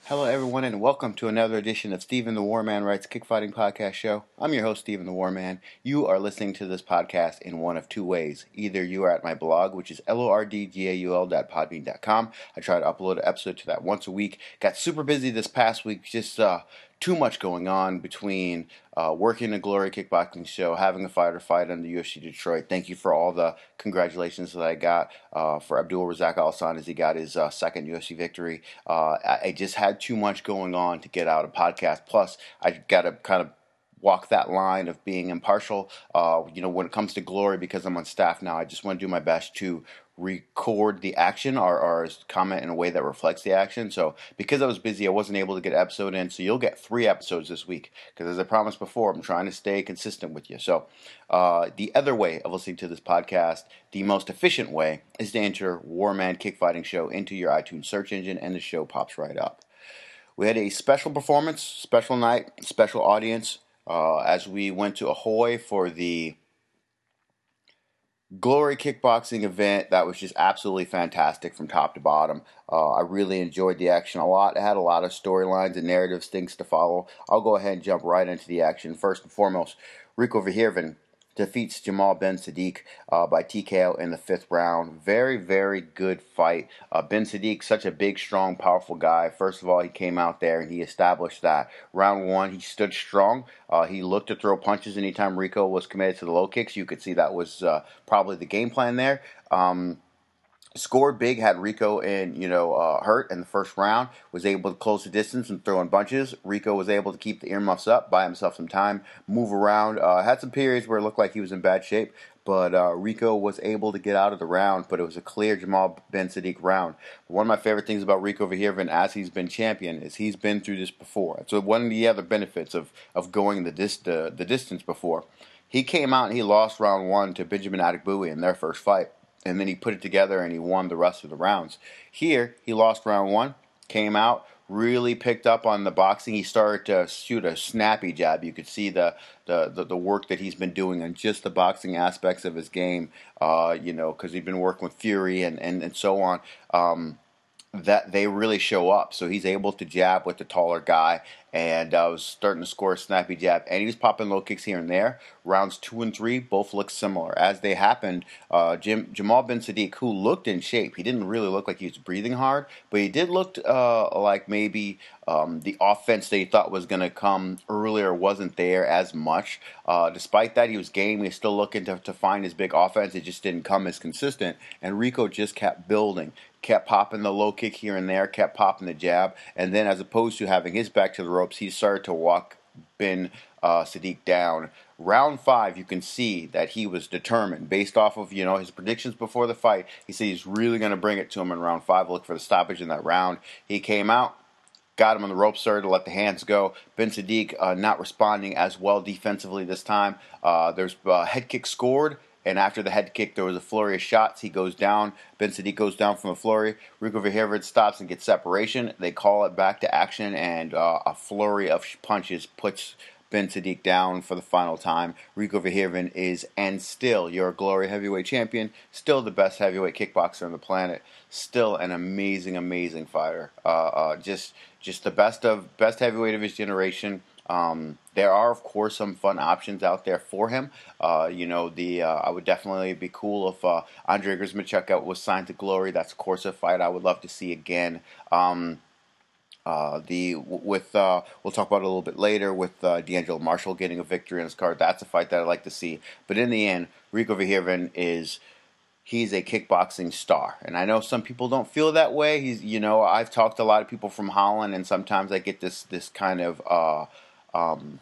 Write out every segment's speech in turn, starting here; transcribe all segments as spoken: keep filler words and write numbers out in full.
Hello, everyone, and welcome to another edition of Stephen the Warman Writes Kickfighting Podcast Show. I'm your host, Stephen the Warman. You are listening to this podcast in one of two ways. Either you are at my blog, which is lordgaul dot podbean dot com. I try to upload an episode to that once a week. Got super busy this past week, just uh, too much going on between uh, working a Glory Kickboxing show, having a fighter fight on the U F C Detroit. Thank you for all the congratulations that I got uh, for Abdul Razak Al-Hassan as he got his uh, second U F C victory. Uh, I, I just had too much going on to get out a podcast. Plus, I got to kind of walk that line of being impartial. Uh, you know, when it comes to Glory, because I'm on staff now, I just want to do my best to record the action or, or comment in a way that reflects the action. So because I was busy, I wasn't able to get an episode in. So you'll get three episodes this week because, as I promised before, I'm trying to stay consistent with you. So uh, the other way of listening to this podcast, the most efficient way, is to enter Warman Kickfighting Show into your iTunes search engine, and the show pops right up. We had a special performance, special night, special audience uh, as we went to Ahoy for the Glory Kickboxing event. That was just absolutely fantastic from top to bottom. Uh, I really enjoyed the action a lot. It had a lot of storylines and narratives, things to follow. I'll go ahead and jump right into the action. First and foremost, Rico Verhoeven defeats Jamal Ben Sadiq uh, by T K O in the fifth round. Very, very good fight. Uh, Ben Sadiq, such a big, strong, powerful guy. First of all, he came out there and he established that. Round one, he stood strong. Uh, he looked to throw punches anytime Rico was committed to the low kicks. You could see that was uh, probably the game plan there. Um, Scored big, had Rico in, you know, uh, hurt in the first round, was able to close the distance and throw in bunches. Rico was able to keep the earmuffs up, buy himself some time, move around. Uh, had some periods where it looked like he was in bad shape, but uh, Rico was able to get out of the round, but it was a clear Jamal Ben Sadiq round. One of my favorite things about Rico Verhoeven as he's been champion is he's been through this before. So one of the other benefits of, of going the, dis- the, the distance before. He came out and he lost round one to Benjamin Adegbuyi in their first fight. And then he put it together and he won the rest of the rounds. Here, he lost round one, came out, really picked up on the boxing. He started to shoot a snappy jab. You could see the the, the, the work that he's been doing on just the boxing aspects of his game, uh, you know, because he'd been working with Fury and, and, and so on. Um, that they really show up. So he's able to jab with the taller guy, and uh, was starting to score a snappy jab. And he was popping low kicks here and there. Rounds two and three both looked similar. As they happened, uh, Jim, Jamal Ben Sadiq, who looked in shape, he didn't really look like he was breathing hard, but he did look uh, like maybe um, the offense that he thought was going to come earlier wasn't there as much. Uh, despite that, he was game. He was still looking to, to find his big offense. It just didn't come as consistent. And Rico just kept building. Kept popping the low kick here and there, kept popping the jab, and then as opposed to having his back to the ropes, he started to walk Ben uh, Sadiq down. Round five, you can see that he was determined based off of, you know, his predictions before the fight. He said he's really going to bring it to him in round five. Look for the stoppage in that round. He came out, got him on the ropes, started to let the hands go. Ben Sadiq uh, not responding as well defensively this time. Uh, there's uh, head kick scored. And after the head kick, there was a flurry of shots. He goes down. Ben Sadiq goes down from a flurry. Rico Verhoeven stops and gets separation. They call it back to action, and uh, a flurry of punches puts Ben Sadiq down for the final time. Rico Verhoeven is, and still, your Glory heavyweight champion, still the best heavyweight kickboxer on the planet, still an amazing, amazing fighter. Uh, uh, just, just the best of best heavyweight of his generation. Um, there are, of course, some fun options out there for him. Uh, you know, the uh, I would definitely be cool if uh, Andre Grzmachuk was signed to Glory. That's, of course, a fight I would love to see again. Um, uh, the with uh, we'll talk about it a little bit later with uh, D'Angelo Marshall getting a victory on his card. That's a fight that I'd like to see. But in the end, Rico Verhoeven is. He's a kickboxing star, and I know some people don't feel that way. He's, you know, I've talked to a lot of people from Holland, and sometimes I get this this kind of uh, um,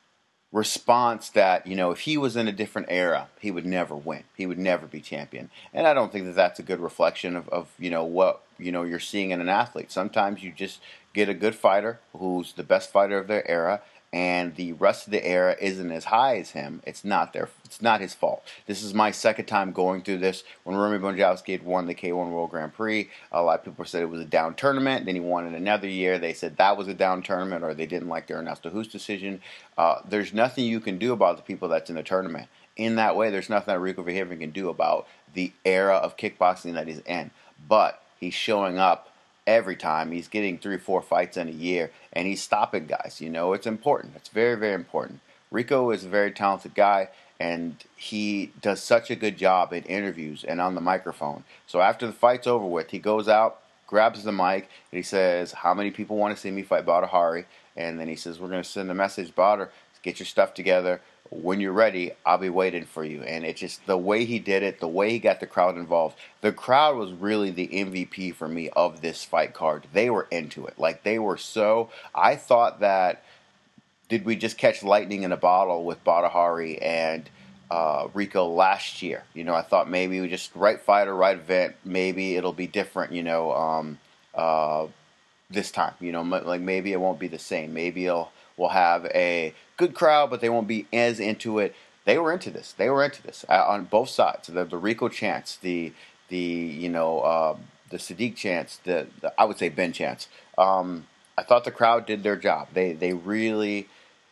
response that, you know, if he was in a different era, he would never win. He would never be champion, and I don't think that that's a good reflection of, of you know what you know you're seeing in an athlete. Sometimes you just get a good fighter who's the best fighter of their era, and the rest of the era isn't as high as him. It's not their, it's not his fault. This is my second time going through this. When Romy Bonjowski had won the K one World Grand Prix, a lot of people said it was a down tournament. Then he won it another year. They said that was a down tournament, or they didn't like their Ernesto Hoost decision. Uh, there's nothing you can do about the people that's in the tournament. In that way, there's nothing that Rico Verhoeven can do about the era of kickboxing that he's in. But he's showing up every time. He's getting three, four fights in a year, and he's stopping guys. You know, it's important. It's very, very important. Rico is a very talented guy, and he does such a good job in interviews and on the microphone. So after the fight's over with, he goes out, grabs the mic, and he says, how many people want to see me fight Badr Hari? And then he says, we're going to send a message, Badr, get your stuff together. When you're ready, I'll be waiting for you. And it's just the way he did it, the way he got the crowd involved. The crowd was really the M V P for me of this fight card. They were into it. Like, they were so... I thought that, did we just catch lightning in a bottle with Badr Hari and uh, Rico last year? You know, I thought maybe we just right fighter, right event. Maybe it'll be different, you know, um, uh, this time. You know, like maybe it won't be the same. Maybe it'll... will have a good crowd, but they won't be as into it. They were into this. They were into this uh, on both sides. The, the Rico chants, the the you know uh, the Sadiq chants, the, the I would say Ben chants. Um, I thought the crowd did their job. They they really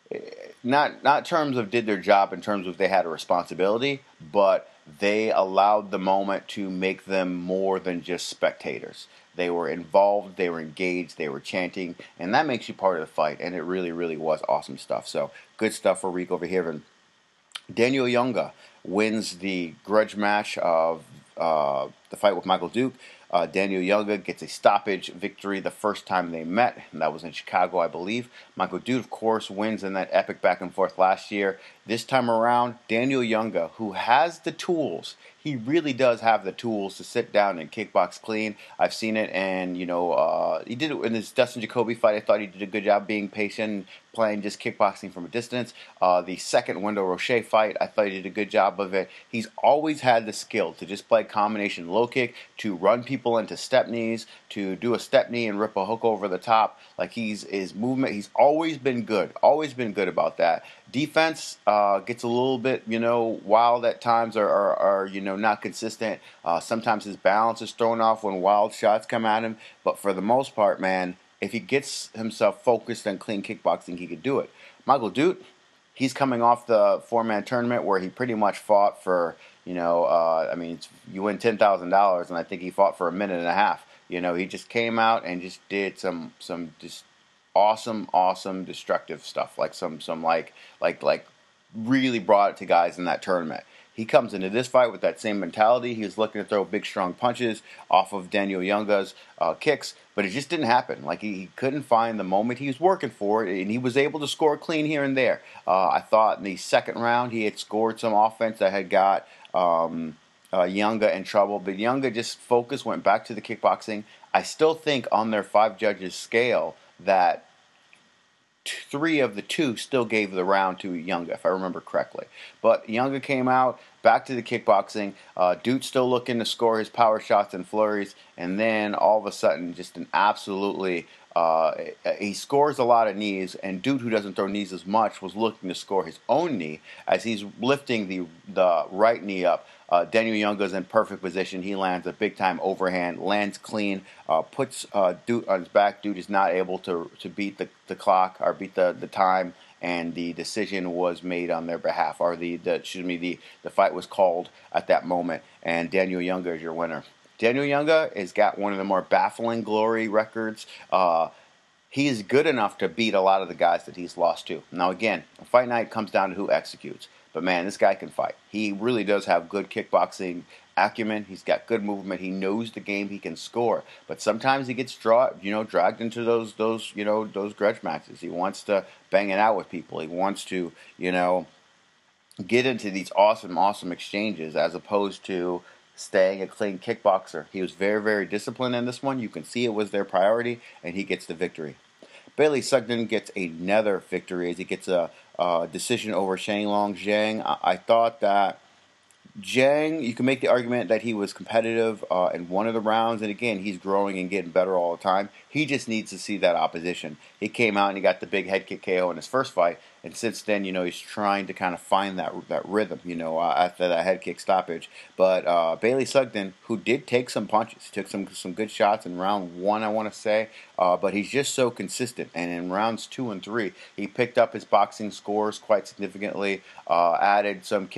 not not in terms of did their job in terms of they had a responsibility, but they allowed the moment to make them more than just spectators. They were involved, they were engaged, they were chanting, and that makes you part of the fight, and it really, really was awesome stuff. So, good stuff for Rico Verhoeven. Daniel Junge wins the grudge match of uh, the fight with Michael Duke. Uh, Daniel Junge gets a stoppage victory the first time they met, and that was in Chicago, I believe. Michael Duke, of course, wins in that epic back and forth last year. This time around, Daniel Junge, who has the tools, he really does have the tools to sit down and kickbox clean. I've seen it, and, you know, uh, he did it in his Dustin Jacoby fight. I thought he did a good job being patient, playing just kickboxing from a distance. Uh, the second Wendell Roche fight, I thought he did a good job of it. He's always had the skill to just play combination low kick, to run people into step knees, to do a step knee and rip a hook over the top. Like, he's his movement, he's always been good, always been good about that. Defense uh, gets a little bit, you know, wild at times, or, or, or you know, not consistent. Uh, sometimes his balance is thrown off when wild shots come at him. But for the most part, man, if he gets himself focused on clean kickboxing, he could do it. Michael Duke, he's coming off the four-man tournament where he pretty much fought for, you know, uh, I mean, it's, you win ten thousand dollars, and I think he fought for a minute and a half. You know, he just came out and just did some some just awesome, awesome destructive stuff, like some some like like like really brought it to guys in that tournament. He comes into this fight with that same mentality. He was looking to throw big, strong punches off of Daniel Junge's uh, kicks, but it just didn't happen. Like, he, he couldn't find the moment. He was working for it, and he was able to score clean here and there. Uh, I thought in the second round he had scored some offense that had got um, uh, Junge in trouble, but Junge just focused, went back to the kickboxing. I still think on their five judges scale that three of the two still gave the round to Junge, if I remember correctly. But Junge came out, back to the kickboxing. Uh, Dude still looking to score his power shots and flurries, and then all of a sudden, just an absolutely... Uh, he scores a lot of knees, and Dude, who doesn't throw knees as much, was looking to score his own knee as he's lifting the the right knee up. Uh, Daniel Junge's in perfect position. He lands a big-time overhand, lands clean, uh, puts uh, Dude on his back. Dude is not able to to beat the, the clock or beat the, the time, and the decision was made on their behalf, or the, the excuse me, the, the fight was called at that moment, and Daniel Junge is your winner. Daniel Junge has got one of the more baffling glory records. Uh, he is good enough to beat a lot of the guys that he's lost to. Now, again, a fight night comes down to who executes. But, man, this guy can fight. He really does have good kickboxing acumen. He's got good movement. He knows the game. He can score. But sometimes he gets draw, you know, dragged into those, those, you know, those grudge matches. He wants to bang it out with people. He wants to, you know, get into these awesome, awesome exchanges as opposed to staying a clean kickboxer. He was very, very disciplined in this one. You can see it was their priority, and he gets the victory. Bailey Sugden gets another victory as he gets a, a decision over Xianglong Zhang. I, I thought that Zhang, you can make the argument that he was competitive uh, in one of the rounds, and again, he's growing and getting better all the time. He just needs to see that opposition. He came out and he got the big head kick K O in his first fight, and since then, you know, he's trying to kind of find that that rhythm, you know, uh, after that head kick stoppage. But uh, Bailey Sugden, who did take some punches, he took some some good shots in round one, I want to say, uh, but he's just so consistent. And in rounds two and three, he picked up his boxing scores quite significantly, uh, added some kicks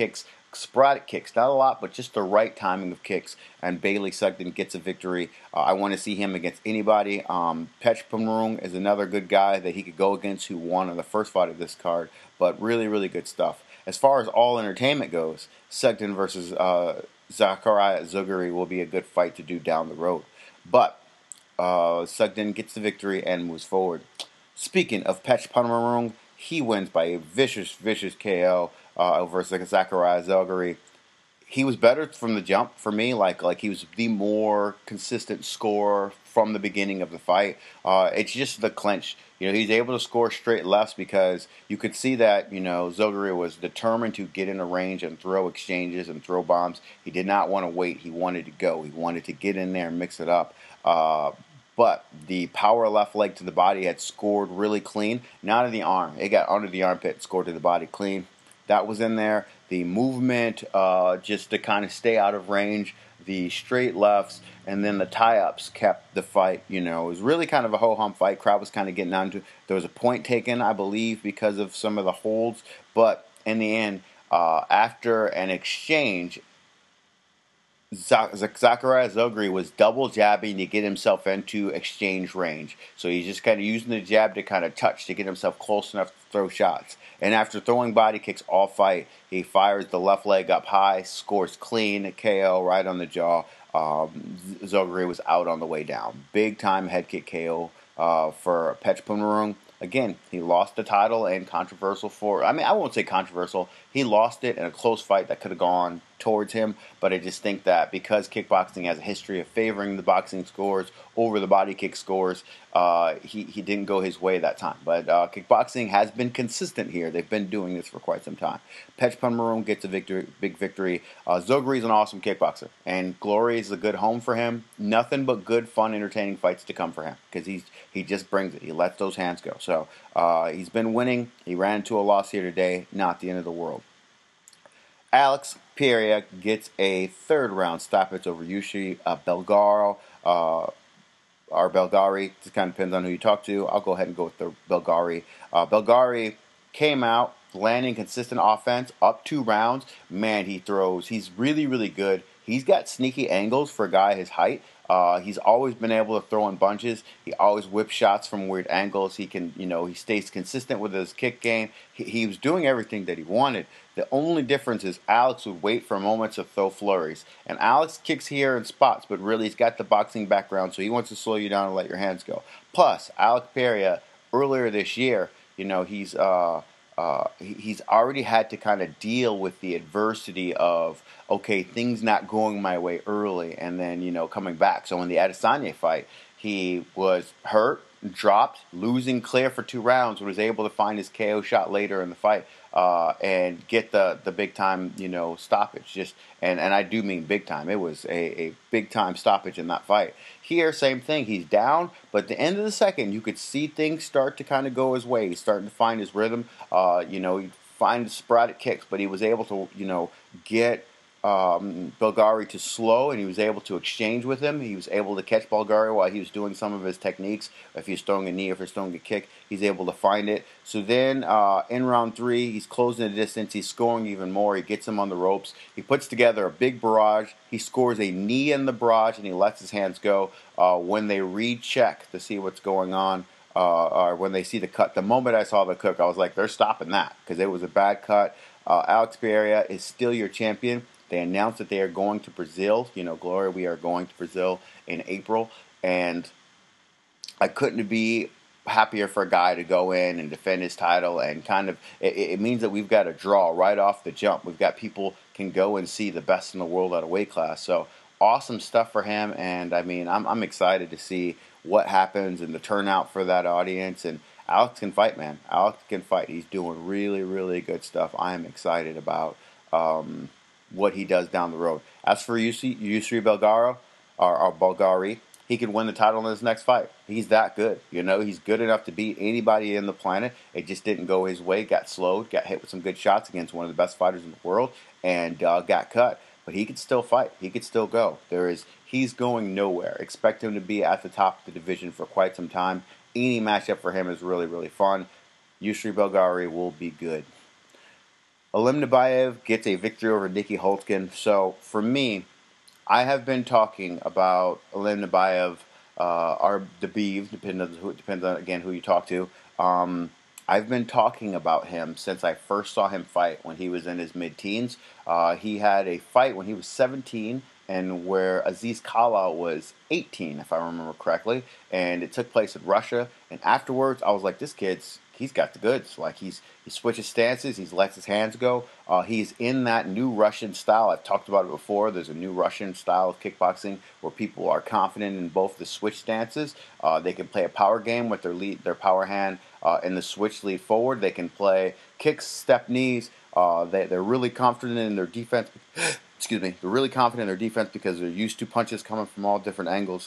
sporadic kicks, not a lot, but just the right timing of kicks. And Bailey Sugden gets a victory. Uh, I want to see him against anybody. Um, Pechpanarung is another good guy that he could go against who won in the first fight of this card. But really, really good stuff. As far as all entertainment goes, Sugden versus uh, Zachariah Zugari will be a good fight to do down the road. But uh, Sugden gets the victory and moves forward. Speaking of Pechpanarung, he wins by a vicious, vicious K O uh, versus Zachariah Zugari. He was better from the jump for me. Like like he was the more consistent scorer from the beginning of the fight. Uh, it's just the clinch. You know, he's able to score straight lefts because you could see that, you know, Zogari was determined to get in a range and throw exchanges and throw bombs. He did not want to wait. He wanted to go. He wanted to get in there and mix it up. Uh, but the power left leg to the body had scored really clean. Not to the arm. It got under the armpit and scored to the body clean. That was in there. The movement, uh, just to kind of stay out of range, the straight lefts, and then the tie-ups kept the fight. You know, it was really kind of a ho-hum fight. Crowd was kind of getting down to. There was a point taken, I believe, because of some of the holds. But in the end, uh, after an exchange, Zachariah Zogari was double jabbing to get himself into exchange range. So he's just kind of using the jab to kind of touch to get himself close enough to throw shots. And after throwing body kicks all fight, he fires the left leg up high, scores clean, a K O right on the jaw. Um, Zogari was out on the way down. Big time head kick K O uh, for Pechpanarung. Again, he lost the title and controversial for, I mean, I won't say controversial. He lost it in a close fight that could have gone towards him, but I just think that because kickboxing has a history of favoring the boxing scores over the body kick scores, uh, he, he didn't go his way that time. But uh, kickboxing has been consistent here. They've been doing this for quite some time. Pechpanarung gets a victory, big victory. Uh, Zogari is an awesome kickboxer, and Glory is a good home for him. Nothing but good, fun, entertaining fights to come for him because he's he just brings it. He lets those hands go. So uh, he's been winning. He ran into a loss here today. Not the end of the world. Alex Pereira gets a third round stoppage over Yusri uh, Belgaro. Uh, or Belgari, it kind of depends on who you talk to. I'll go ahead and go with the Belgari. Uh, Belgari came out, landing consistent offense, up two rounds. Man, he throws. He's really, really good. He's got sneaky angles for a guy his height. Uh, he's always been able to throw in bunches. He always whips shots from weird angles. He can, you know, he stays consistent with his kick game. He, he was doing everything that he wanted. The only difference is Alex would wait for moments to throw flurries. And Alex kicks here in spots, but really he's got the boxing background, so he wants to slow you down and let your hands go. Plus, Alex Pereira, earlier this year, you know, he's uh, uh, he's already had to kind of deal with the adversity of, okay, things not going my way early, and then, you know, coming back. So in the Adesanya fight, he was hurt, dropped, losing clear for two rounds, was able to find his K O shot later in the fight uh, and get the, the big time, you know, stoppage. Just and, and I do mean big time. It was a, a big time stoppage in that fight. Here, same thing. He's down, but at the end of the second, you could see things start to kind of go his way. He's starting to find his rhythm. Uh, you know, he find sporadic kicks, but he was able to, you know, get Um, Belgari to slow, and he was able to exchange with him. He was able to catch Belgari while he was doing some of his techniques. If he's throwing a knee, if he's throwing a kick, he's able to find it. So then uh, in round three, he's closing the distance. He's scoring even more. He gets him on the ropes. He puts together a big barrage. He scores a knee in the barrage, and he lets his hands go. Uh, when they recheck to see what's going on, uh, or when they see the cut, the moment I saw the cut, I was like, they're stopping that because it was a bad cut. Uh, Alex Pereira is still your champion. They announced that they are going to Brazil. You know, Gloria, we are going to Brazil in April. And I couldn't be happier for a guy to go in and defend his title. And kind of, it, it means that we've got a draw right off the jump. We've got people can go and see the best in the world at a weight class. So awesome stuff for him. And I mean, I'm, I'm excited to see what happens and the turnout for that audience. And Alex can fight, man. Alex can fight. He's doing really, really good stuff. I am excited about Um, what he does down the road. As for Yusri Belgaro, or, or Belgari, he could win the title in his next fight. He's that good. You know, he's good enough to beat anybody in the planet. It just didn't go his way. Got slowed, got hit with some good shots against one of the best fighters in the world, and uh, got cut. But he could still fight. He could still go. There is, he's going nowhere. Expect him to be at the top of the division for quite some time. Any matchup for him is really, really fun. Yusri Belgari will be good. Alim Nabayev gets a victory over Nicky Holtzkin. So for me, I have been talking about Alim Nabayev, uh, or Dabiev, depending on who, depends on again who you talk to. Um, I've been talking about him since I first saw him fight when he was in his mid-teens. Uh, he had a fight when he was seventeen, and where Aziz Kala was eighteen, if I remember correctly, and it took place in Russia. And afterwards, I was like, this kid's he's got the goods. Like he's he switches stances, he lets his hands go. Uh, he's in that new Russian style. I've talked about it before. There's a new Russian style of kickboxing where people are confident in both the switch stances. Uh, they can play a power game with their lead, their power hand uh, in the switch lead forward. They can play kicks, step knees. Uh, they, they're really confident in their defense. Excuse me. They're really confident in their defense because they're used to punches coming from all different angles.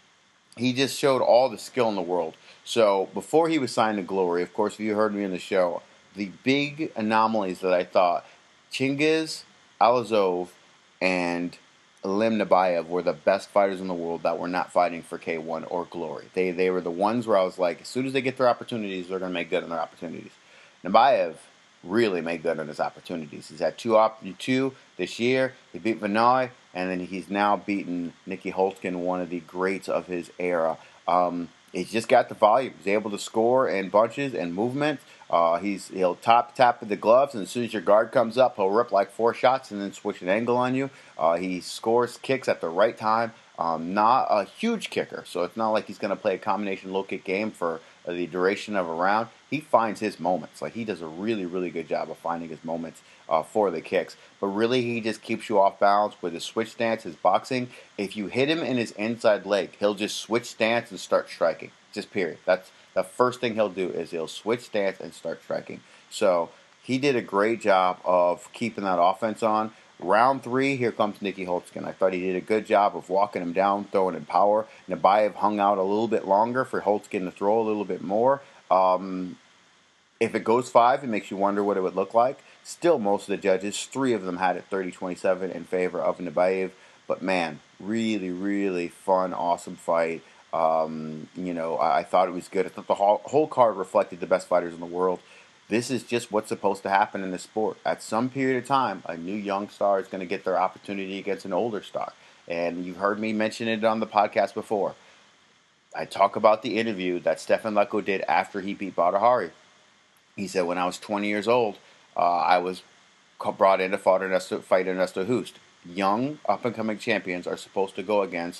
He just showed all the skill in the world. So before he was signed to Glory, of course, if you heard me in the show, the big anomalies that I thought Chingiz Alazov and Alim Nabayev were the best fighters in the world that were not fighting for K one or Glory. They they were the ones where I was like, as soon as they get their opportunities, they're going to make good on their opportunities. Nabayev really made good on his opportunities. He's had two op- two this year. He beat Vinoy, and then he's now beaten Nicky Holtzkin, one of the greats of his era. Um, he's just got the volume. He's able to score in bunches and movement. Uh, he's he'll top tap with the gloves, and as soon as your guard comes up, he'll rip like four shots and then switch an angle on you. Uh, he scores kicks at the right time. Um, not a huge kicker, so it's not like he's going to play a combination low kick game for the duration of a round. He finds his moments. Like he does a really, really good job of finding his moments uh, for the kicks. But really, he just keeps you off balance with his switch stance, his boxing. If you hit him in his inside leg, he'll just switch stance and start striking. Just period. That's the first thing he'll do is he'll switch stance and start striking. So he did a great job of keeping that offense on. Round three, here comes Nicky Holtzkin. I thought he did a good job of walking him down, throwing in power. Nabayev hung out a little bit longer for Holtzkin to throw a little bit more. Um, if it goes five, it makes you wonder what it would look like. Still, most of the judges, three of them had it thirty twenty-seven in favor of Nabayev. But man, really, really fun, awesome fight. Um, you know, I, I thought it was good. I thought the whole, whole card reflected the best fighters in the world. This is just what's supposed to happen in the sport. At some period of time, a new young star is going to get their opportunity against an older star. And you've heard me mention it on the podcast before. I talk about the interview that Stefan Lecko did after he beat Badr Hari. He said, when I was twenty years old, uh, I was brought in to fight Ernesto, fight Ernesto Hoost. Young, up-and-coming champions are supposed to go against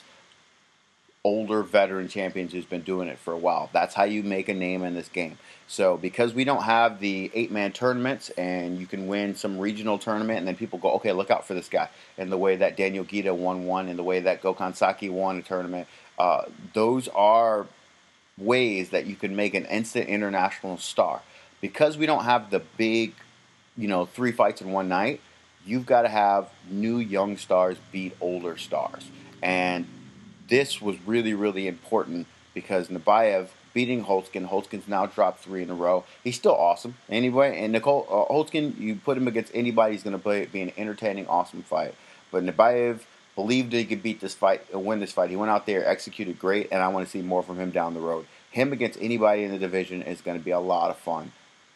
older veteran champions who's been doing it for a while. That's how you make a name in this game. So because we don't have the eight-man tournaments and you can win some regional tournament and then people go, okay, look out for this guy. And the way that Daniel Gita won one and the way that Gokhan Saki won a tournament, uh, those are ways that you can make an instant international star. Because we don't have the big, you know, three fights in one night, you've got to have new young stars beat older stars. And this was really, really important because Nabayev beating Holtzkin. Holtzkin's now dropped three in a row. He's still awesome. Anyway, and Nicole uh, Holtzkin, you put him against anybody, he's going to be an entertaining, awesome fight. But Nabayev believed that he could beat this fight and win this fight. He went out there, executed great, and I want to see more from him down the road. Him against anybody in the division is going to be a lot of fun.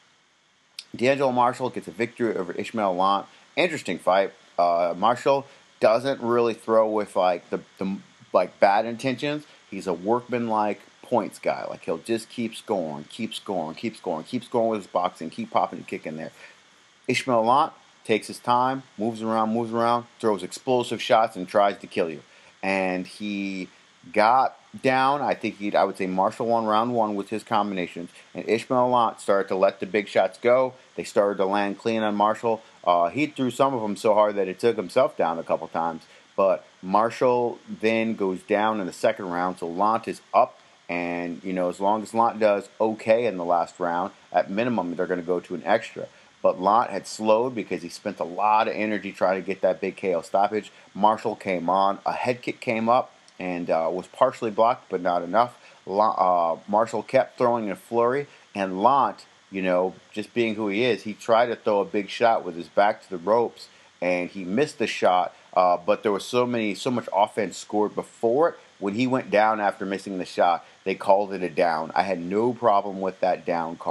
D'Angelo Marshall gets a victory over Ishmael Lant. Interesting fight. Uh, Marshall doesn't really throw with like the, the like bad intentions. He's a workman-like points guy. Like he'll just keep scoring, keep scoring, keep scoring, keep scoring with his boxing, keep popping and kicking there. Ishmael Lant takes his time, moves around, moves around, throws explosive shots, and tries to kill you. And he got down. I think he, I would say Marshall won round one with his combinations, and Ishmael Lant started to let the big shots go. They started to land clean on Marshall. Uh, he threw some of them so hard that it took himself down a couple times. But Marshall then goes down in the second round, so Lant is up. And, you know, as long as Lant does okay in the last round, at minimum, they're going to go to an extra. But Lant had slowed because he spent a lot of energy trying to get that big K O stoppage. Marshall came on. A head kick came up and uh, was partially blocked, but not enough. Uh, Marshall kept throwing a flurry. And Lant, you know, just being who he is, he tried to throw a big shot with his back to the ropes. And he missed the shot. Uh, but there was so many, so much offense scored before it. When he went down after missing the shot, they called it a down. I had no problem with that down call.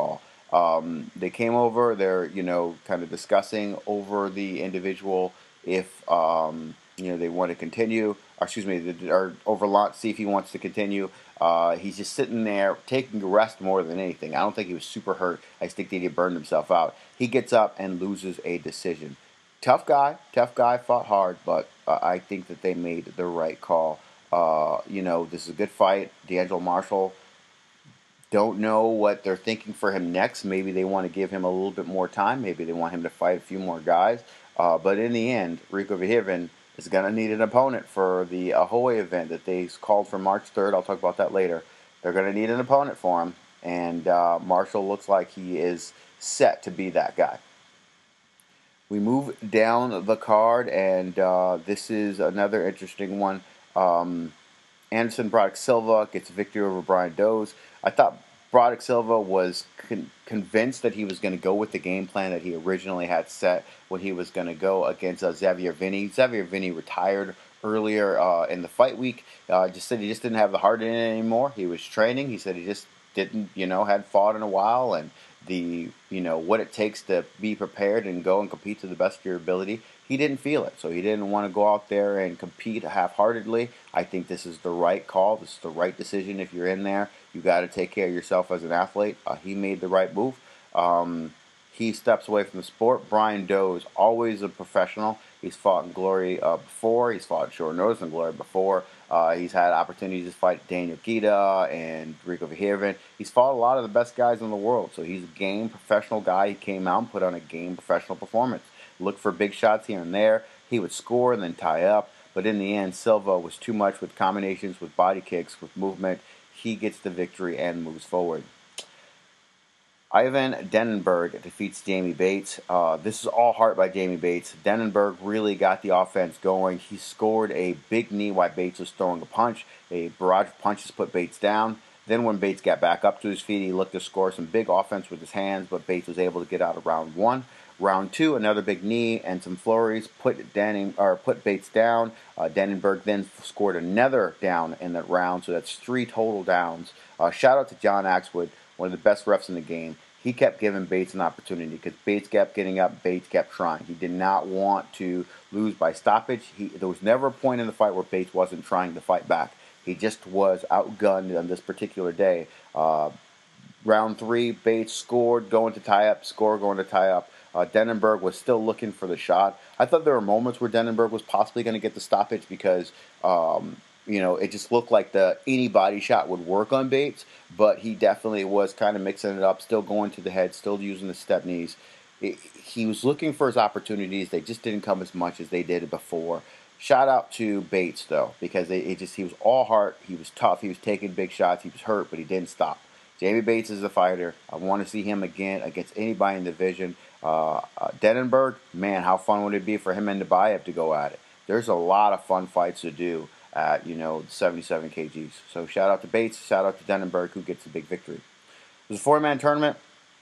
Um, they came over. They're you know kind of discussing over the individual if um, you know they want to continue. Or excuse me, the, or over Lance see if he wants to continue. Uh, he's just sitting there taking a rest more than anything. I don't think he was super hurt. I just think that he burned himself out. He gets up and loses a decision. Tough guy, tough guy, fought hard, but uh, I think that they made the right call. Uh, you know, this is a good fight. D'Angelo Marshall, don't know what they're thinking for him next. Maybe they want to give him a little bit more time. Maybe they want him to fight a few more guys. Uh, but in the end, Rico Verhoeven is going to need an opponent for the Ahoy event that they called for March third. I'll talk about that later. They're going to need an opponent for him, and uh, Marshall looks like he is set to be that guy. We move down the card, and uh, this is another interesting one. Um, Anderson Broderick Silva gets a victory over Brian Doze. I thought Broderick Silva was con- convinced that he was going to go with the game plan that he originally had set when he was going to go against uh, Xavier Vinny. Xavier Vinny retired earlier uh, in the fight week. Uh, just said he just didn't have the heart in it anymore. He was training. He said he just didn't, you know, hadn't fought in a while, and the, you know, what it takes to be prepared and go and compete to the best of your ability. He didn't feel it, so he didn't want to go out there and compete half-heartedly. I think this is the right call. This is the right decision. If you're in there, you got to take care of yourself as an athlete. Uh, he made the right move. Um, he steps away from the sport. Brian Doe always a professional. He's fought in Glory uh, before. He's fought short notice in Glory before. Uh, he's had opportunities to fight Daniel Guida and Rico Verhoeven. He's fought a lot of the best guys in the world. So he's a game professional guy. He came out and put on a game professional performance. Look for big shots here and there. He would score and then tie up. But in the end, Silva was too much with combinations, with body kicks, with movement. He gets the victory and moves forward. Ivan Denenberg defeats Jamie Bates. Uh, this is all heart by Jamie Bates. Denenberg really got the offense going. He scored a big knee while Bates was throwing a punch. A barrage of punches put Bates down. Then when Bates got back up to his feet, he looked to score some big offense with his hands, but Bates was able to get out of round one. Round two, another big knee and some flurries put Denning, or put Bates down. Uh, Denenberg then scored another down in that round, so that's three total downs. Uh, shout out to John Axwood, one of the best refs in the game. He kept giving Bates an opportunity because Bates kept getting up, Bates kept trying. He did not want to lose by stoppage. He, there was never a point in the fight where Bates wasn't trying to fight back. He just was outgunned on this particular day. Uh, round three, Bates scored, going to tie up, score, going to tie up. Uh, Denenberg was still looking for the shot. I thought there were moments where Denenberg was possibly going to get the stoppage because, um, you know, it just looked like the any body shot would work on Bates, but he definitely was kind of mixing it up, still going to the head, still using the step knees. It, he was looking for his opportunities. They just didn't come as much as they did before. Shout out to Bates, though, because it, it just he was all heart. He was tough. He was taking big shots. He was hurt, but he didn't stop. Jamie Bates is a fighter. I want to see him again against anybody in the division. Uh, uh, Denenberg, man, how fun would it be for him and Nabayev to go at it? There's a lot of fun fights to do at, you know, seventy-seven kilograms. So shout out to Bates, shout out to Denenberg, who gets the big victory. It was a four-man tournament.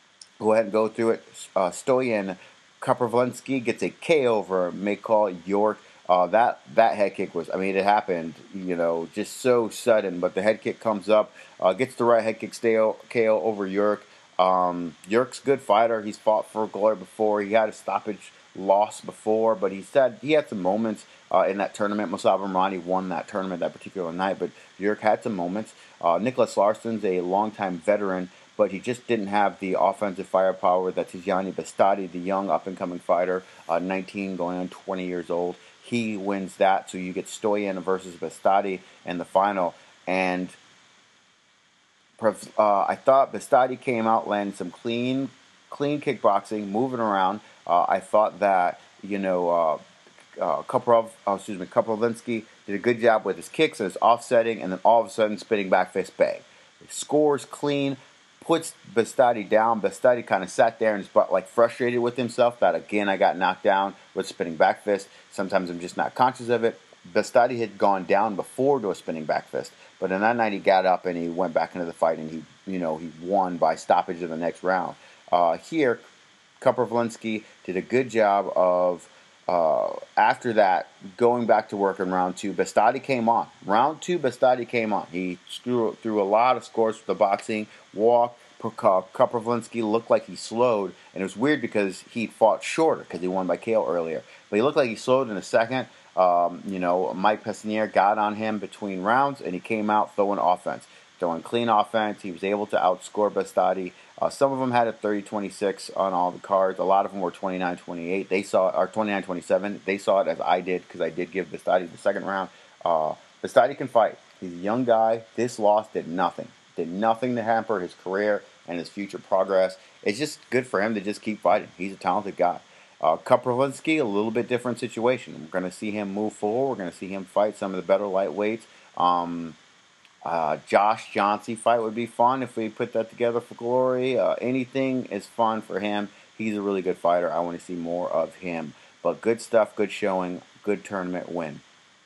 Go ahead and go through it. Uh, Stoyan Kapravlensky gets a K O over Mikhail York. Uh, that that head kick was, I mean, it happened, you know, just so sudden. But the head kick comes up, uh, gets the right head kick K O over York. Um, York's a good fighter. He's fought for Glory before. He had a stoppage loss before, but he said he had some moments uh, in that tournament. Musab Ramani won that tournament that particular night, but York had some moments. Uh, Nicholas Larson's a longtime veteran, but he just didn't have the offensive firepower that Tijani Bestati, the young up-and-coming fighter, uh, nineteen going on twenty years old. He wins that, so you get Stoyan versus Bestati in the final. And uh, I thought Bestati came out, landed some clean, clean kickboxing, moving around. Uh, I thought that, you know, uh, uh, Koprov, oh, excuse me, Koprovensky did a good job with his kicks and his offsetting, and then all of a sudden spinning back fist bang. He scores clean, puts Bestati down. Bestati kind of sat there and was like frustrated with himself that, again, I got knocked down with spinning back fist. Sometimes I'm just not conscious of it. Bestati had gone down before to a spinning back fist, but in that night he got up and he went back into the fight and he, you know, he won by stoppage in the next round. Uh, here, Koprovensky did a good job of Uh, after that, going back to work in round two, Bestati came on. Round two, Bestati came on. He threw, threw a lot of scores for the boxing, walked. Koprivlinski looked like he slowed, and it was weird because he fought shorter because he won by K O earlier. But he looked like he slowed in a second. Um, you know, Mike Pesnier got on him between rounds, and he came out throwing offense. Throwing clean offense. He was able to outscore Bestati. Uh, some of them had a thirty twenty-six on all the cards. A lot of them were twenty-nine twenty-eight. They saw it, or twenty-nine twenty-seven. They saw it as I did because I did give Bestati the second round. Uh, Bestati can fight. He's a young guy. This loss did nothing. Did nothing to hamper his career and his future progress. It's just good for him to just keep fighting. He's a talented guy. Uh, Koprivlinski, a little bit different situation. We're going to see him move forward. We're going to see him fight some of the better lightweights. Um, uh, Josh Johnson fight would be fun if we put that together for Glory. Uh, anything is fun for him. He's a really good fighter. I want to see more of him. But good stuff, good showing, good tournament win.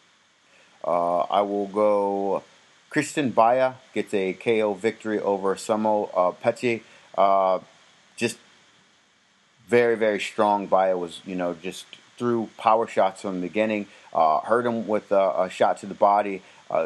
Uh, I will go... Christian Baya gets a K O victory over Samo uh, Petit. Uh, just very, very strong. Baya was, you know, just threw power shots from the beginning. Uh, hurt him with a, a shot to the body. Uh,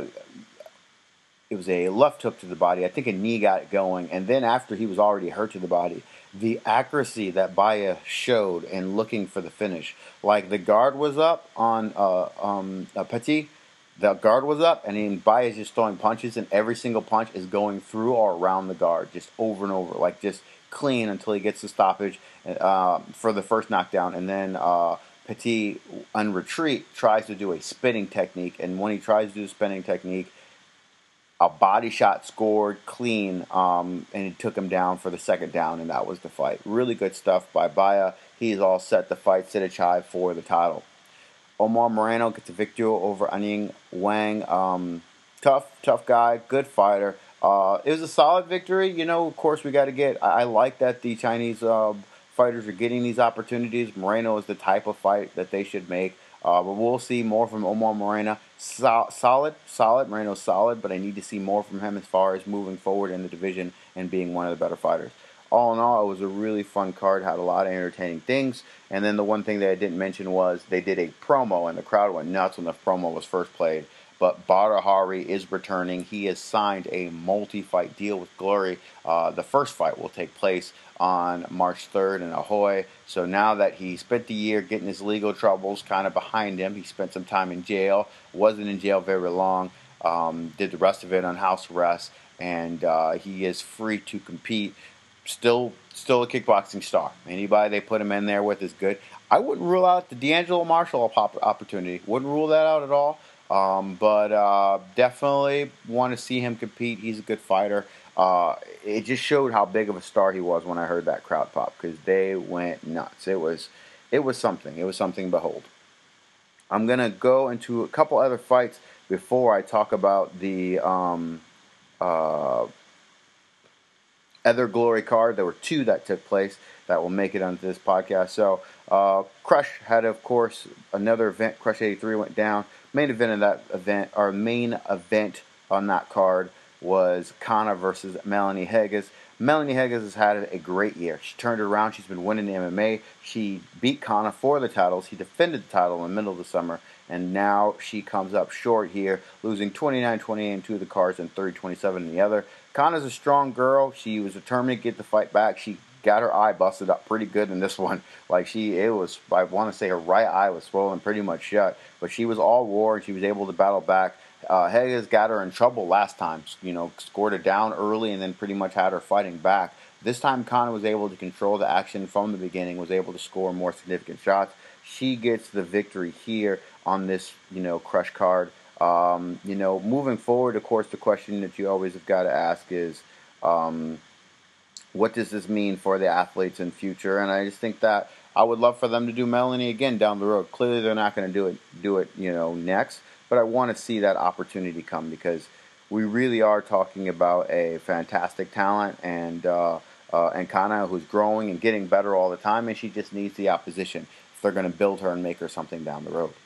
it was a left hook to the body. I think a knee got it going. And then after he was already hurt to the body, the accuracy that Baya showed in looking for the finish. Like the guard was up on uh, um, uh, Petit. The guard was up, and then Baya is just throwing punches, and every single punch is going through or around the guard, just over and over, like just clean until he gets the stoppage uh, for the first knockdown. And then uh, Petit, on retreat, tries to do a spinning technique, and when he tries to do the spinning technique, a body shot scored clean, um, and it took him down for the second down, and that was the fight. Really good stuff by Baya. He's all set to fight Sitthichai for the title. Omar Moreno gets a victory over Anying Wang. Um, tough, tough guy, good fighter. Uh, it was a solid victory. You know, of course, we got to get. I, I like that the Chinese uh, fighters are getting these opportunities. Moreno is the type of fight that they should make. Uh, but we'll see more from Omar Moreno. So, solid, solid. Moreno's solid, but I need to see more from him as far as moving forward in the division and being one of the better fighters. All in all, it was a really fun card, had a lot of entertaining things. And then the one thing that I didn't mention was they did a promo, and the crowd went nuts when the promo was first played. But Badr Hari is returning. He has signed a multi-fight deal with Glory. Uh, the first fight will take place on March third in Ahoy. So now that he spent the year getting his legal troubles kind of behind him, he spent some time in jail, wasn't in jail very long, um, did the rest of it on house arrest, and uh, he is free to compete. Still, still a kickboxing star. Anybody they put him in there with is good. I wouldn't rule out the D'Angelo Marshall opportunity. Wouldn't rule that out at all. Um, but uh, definitely want to see him compete. He's a good fighter. Uh, it just showed how big of a star he was when I heard that crowd pop, because they went nuts. It was, it was something. It was something to behold. I'm gonna go into a couple other fights before I talk about the. Um, uh, Other Glory card. There were two that took place that will make it onto this podcast. So, uh, Crush had, of course, another event. Crush eighty-three went down. Main event of that event, our main event on that card was Kana versus Melanie Heges. Melanie Heges has had a great year. She turned it around. She's been winning the M M A. She beat Kana for the titles. He defended the title in the middle of the summer. And now she comes up short here, losing twenty-nine twenty-eight in two of the cards and thirty twenty-seven in the other. Kana's a strong girl. She was determined to get the fight back. She got her eye busted up pretty good in this one. Like she, it was, I want to say her right eye was swollen pretty much shut. But she was all war, and she was able to battle back. Uh, Heges got her in trouble last time. You know, scored her down early and then pretty much had her fighting back. This time, Kana was able to control the action from the beginning, was able to score more significant shots. She gets the victory here on this, you know, Crush card. Um, you know, moving forward, of course, the question that you always have got to ask is, um, what does this mean for the athletes in future? And I just think that I would love for them to do Melanie again down the road. Clearly, they're not going to do it, do it, you know, next. But I want to see that opportunity come, because we really are talking about a fantastic talent, and uh, uh, and Kana, who's growing and getting better all the time, and she just needs the opposition if they're going to build her and make her something down the road.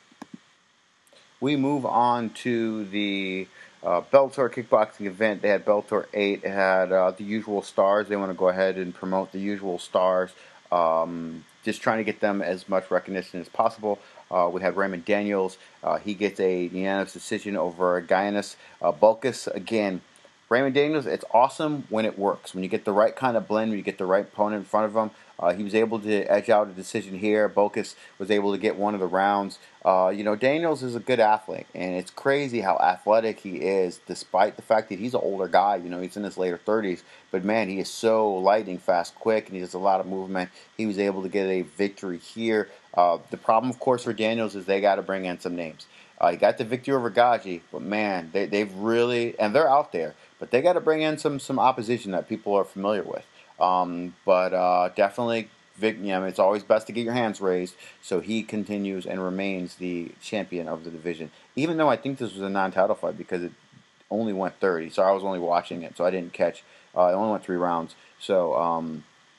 We move on to the uh, Bellator kickboxing event. They had Bellator eight. It had uh, the usual stars. They want to go ahead and promote the usual stars. Um, just trying to get them as much recognition as possible. Uh, we have Raymond Daniels. Uh, he gets a unanimous decision over Giannis uh, Bulkus. Again, Raymond Daniels, it's awesome when it works. When you get the right kind of blend, when you get the right opponent in front of him. Uh, he was able to edge out a decision here. Bulkus was able to get one of the rounds. Uh, you know, Daniels is a good athlete, and it's crazy how athletic he is, despite the fact that he's an older guy. You know, he's in his later thirties, but man, he is so lightning fast, quick, and he does a lot of movement. He was able to get a victory here. Uh, the problem, of course, for Daniels is they got to bring in some names. Uh, he got the victory over Gaji, but man, they, they've really, and they're out there, but they got to bring in some some opposition that people are familiar with. Um, but uh, definitely, Vic, you know, it's always best to get your hands raised. So he continues and remains the champion of the division, even though I think this was a non-title fight because it only went thirty. So I was only watching it, so I didn't catch. Uh, it only went three rounds, so um,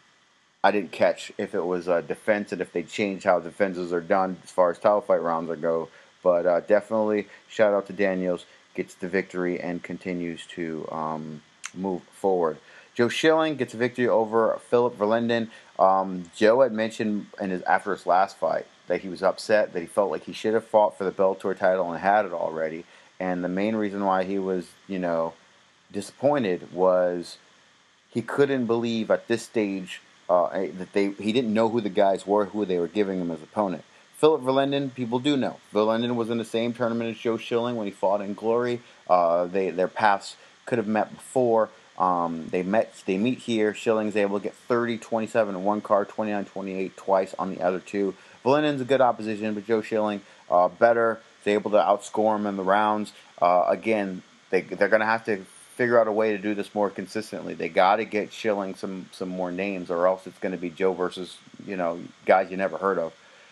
I didn't catch if it was a defense and if they changed how defenses are done as far as title fight rounds go. But uh, definitely, shout out to Daniels, gets the victory and continues to um, move forward. Joe Schilling gets a victory over Philip Verlinden. Um, Joe had mentioned in his after his last fight that he was upset, that he felt like he should have fought for the Bellator title and had it already. And the main reason why he was, you know, disappointed was he couldn't believe at this stage uh, that they he didn't know who the guys were, who they were giving him as opponent. Philip Verlinden, people do know. Verlinden was in the same tournament as Joe Schilling when he fought in Glory. Uh, they their paths could have met before. Um, they met. They meet here. Schilling's able to get thirty twenty-seven in one card, twenty-nine twenty-eight twice on the other two. Verlinden's a good opposition, but Joe Schilling uh, better. He's able to outscore him in the rounds. Uh, again, they they're going to have to figure out a way to do this more consistently. They got to get Schilling some some more names, or else it's going to be Joe versus you know guys you never heard of.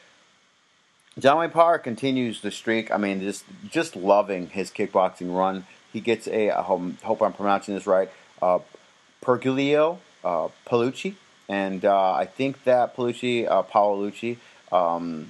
John Wayne Parr continues the streak. I mean, just just loving his kickboxing run. He gets a, I hope, hope I'm pronouncing this right, uh, Pergulio uh, Paolucci. And uh, I think that Paolucci, uh, Paolucci, um,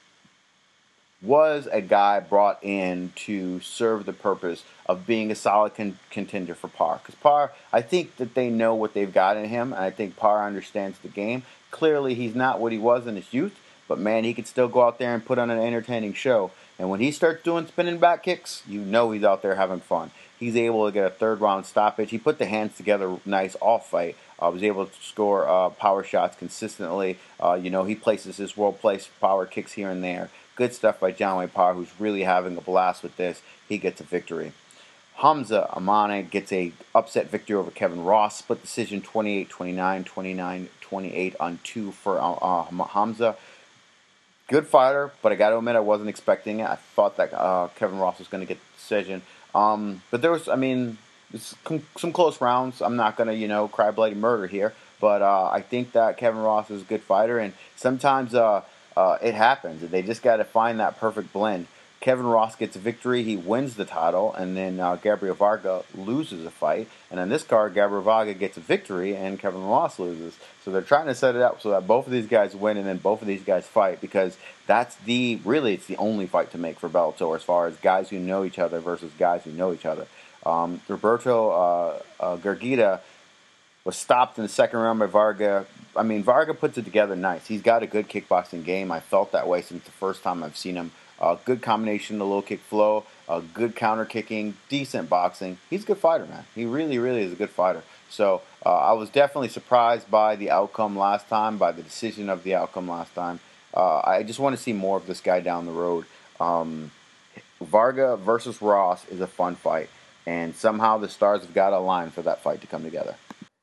was a guy brought in to serve the purpose of being a solid con- contender for Parr. Because Parr, I think that they know what they've got in him, and I think Parr understands the game. Clearly, he's not what he was in his youth, but man, he could still go out there and put on an entertaining show. And when he starts doing spinning back kicks, you know he's out there having fun. He's able to get a third round stoppage. He put the hands together nice off fight. Uh, was able to score uh, power shots consistently. Uh, you know, he places his world place power kicks here and there. Good stuff by John Wayne Parr, who's really having a blast with this. He gets a victory. Hamza Amane gets a upset victory over Kevin Ross. Split decision twenty-eight twenty-nine, twenty-nine twenty-eight on two for uh, uh, Hamza. Good fighter, but I got to admit I wasn't expecting it. I thought that uh, Kevin Ross was going to get the decision. Um, but there was, I mean, some close rounds. I'm not going to, you know, cry bloody murder here. But uh, I think that Kevin Ross is a good fighter. And sometimes uh, uh, it happens. They just got to find that perfect blend. Kevin Ross gets a victory. He wins the title. And then uh, Gabriel Varga loses a fight. And on this card, Gabriel Varga gets a victory and Kevin Ross loses. So they're trying to set it up so that both of these guys win and then both of these guys fight, because that's the, really, it's the only fight to make for Bellator as far as guys who know each other versus guys who know each other. Um, Roberto uh, uh, Gurgida was stopped in the second round by Varga. I mean, Varga puts it together nice. He's got a good kickboxing game. I felt that way since the first time I've seen him. Uh, good combination of low kick flow, uh, good counter kicking, decent boxing. He's a good fighter, man. He really, really is a good fighter. So uh, I was definitely surprised by the outcome last time, by the decision of the outcome last time. Uh, I just want to see more of this guy down the road. Um, Varga versus Ross is a fun fight, and somehow the stars have got to align for that fight to come together.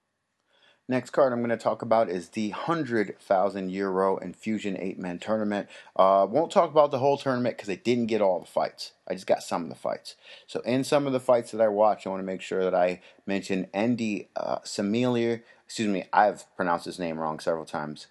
Next card I'm going to talk about is the one hundred thousand Euro Infusion eight-man tournament. Uh, won't talk about the whole tournament because I didn't get all the fights. I just got some of the fights. So in some of the fights that I watched, I want to make sure that I mention Andy uh, Semelier. Excuse me, I've pronounced his name wrong several times.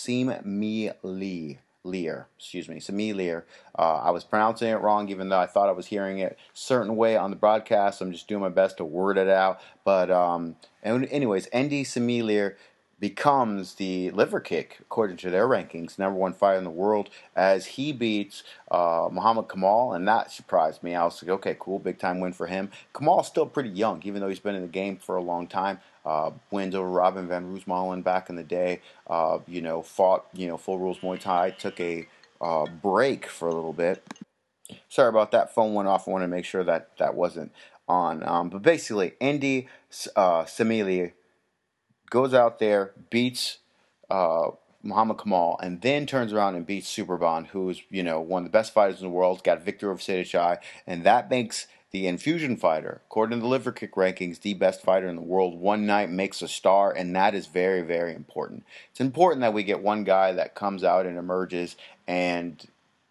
Semelier. Lear, excuse me, Semelier. Uh, I was pronouncing it wrong, even though I thought I was hearing it a certain way on the broadcast. I'm just doing my best to word it out. But um, anyways, Andy Semelier becomes the liver kick, according to their rankings, number one fighter in the world, as he beats uh, Muhammad Kamal, and that surprised me. I was like, okay, cool, big time win for him. Kamal's still pretty young, even though he's been in the game for a long time. Uh, wins over Robin van Roosmalen back in the day. Uh, you know, fought, you know, Full Rules Muay Thai. Took a uh, break for a little bit. Sorry about that. Phone went off. I want to make sure that that wasn't on. Um, but basically, Indy uh, Semili goes out there, beats uh, Muhammad Kamal, and then turns around and beats Superbon, who's, you know, one of the best fighters in the world, got victory over Sidichai, and that makes the infusion fighter, according to the liver kick rankings, the best fighter in the world. One night makes a star, and that is very, very important. It's important that we get one guy that comes out and emerges and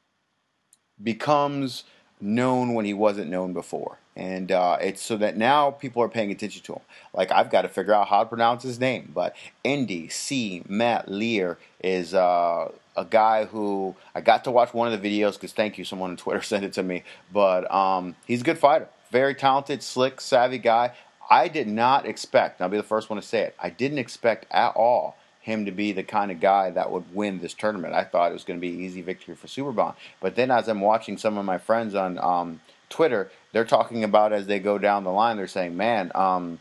becomes known when he wasn't known before. And uh, it's so that now people are paying attention to him. Like, I've got to figure out how to pronounce his name. But Indy C. Matt Lear is uh, a guy who I got to watch one of the videos because, thank you, someone on Twitter sent it to me. But um, he's a good fighter. Very talented, slick, savvy guy. I did not expect, and I'll be the first one to say it, I didn't expect at all him to be the kind of guy that would win this tournament. I thought it was going to be an easy victory for Superbon. But then as I'm watching some of my friends on um, Twitter, they're talking about as they go down the line, they're saying, man, um,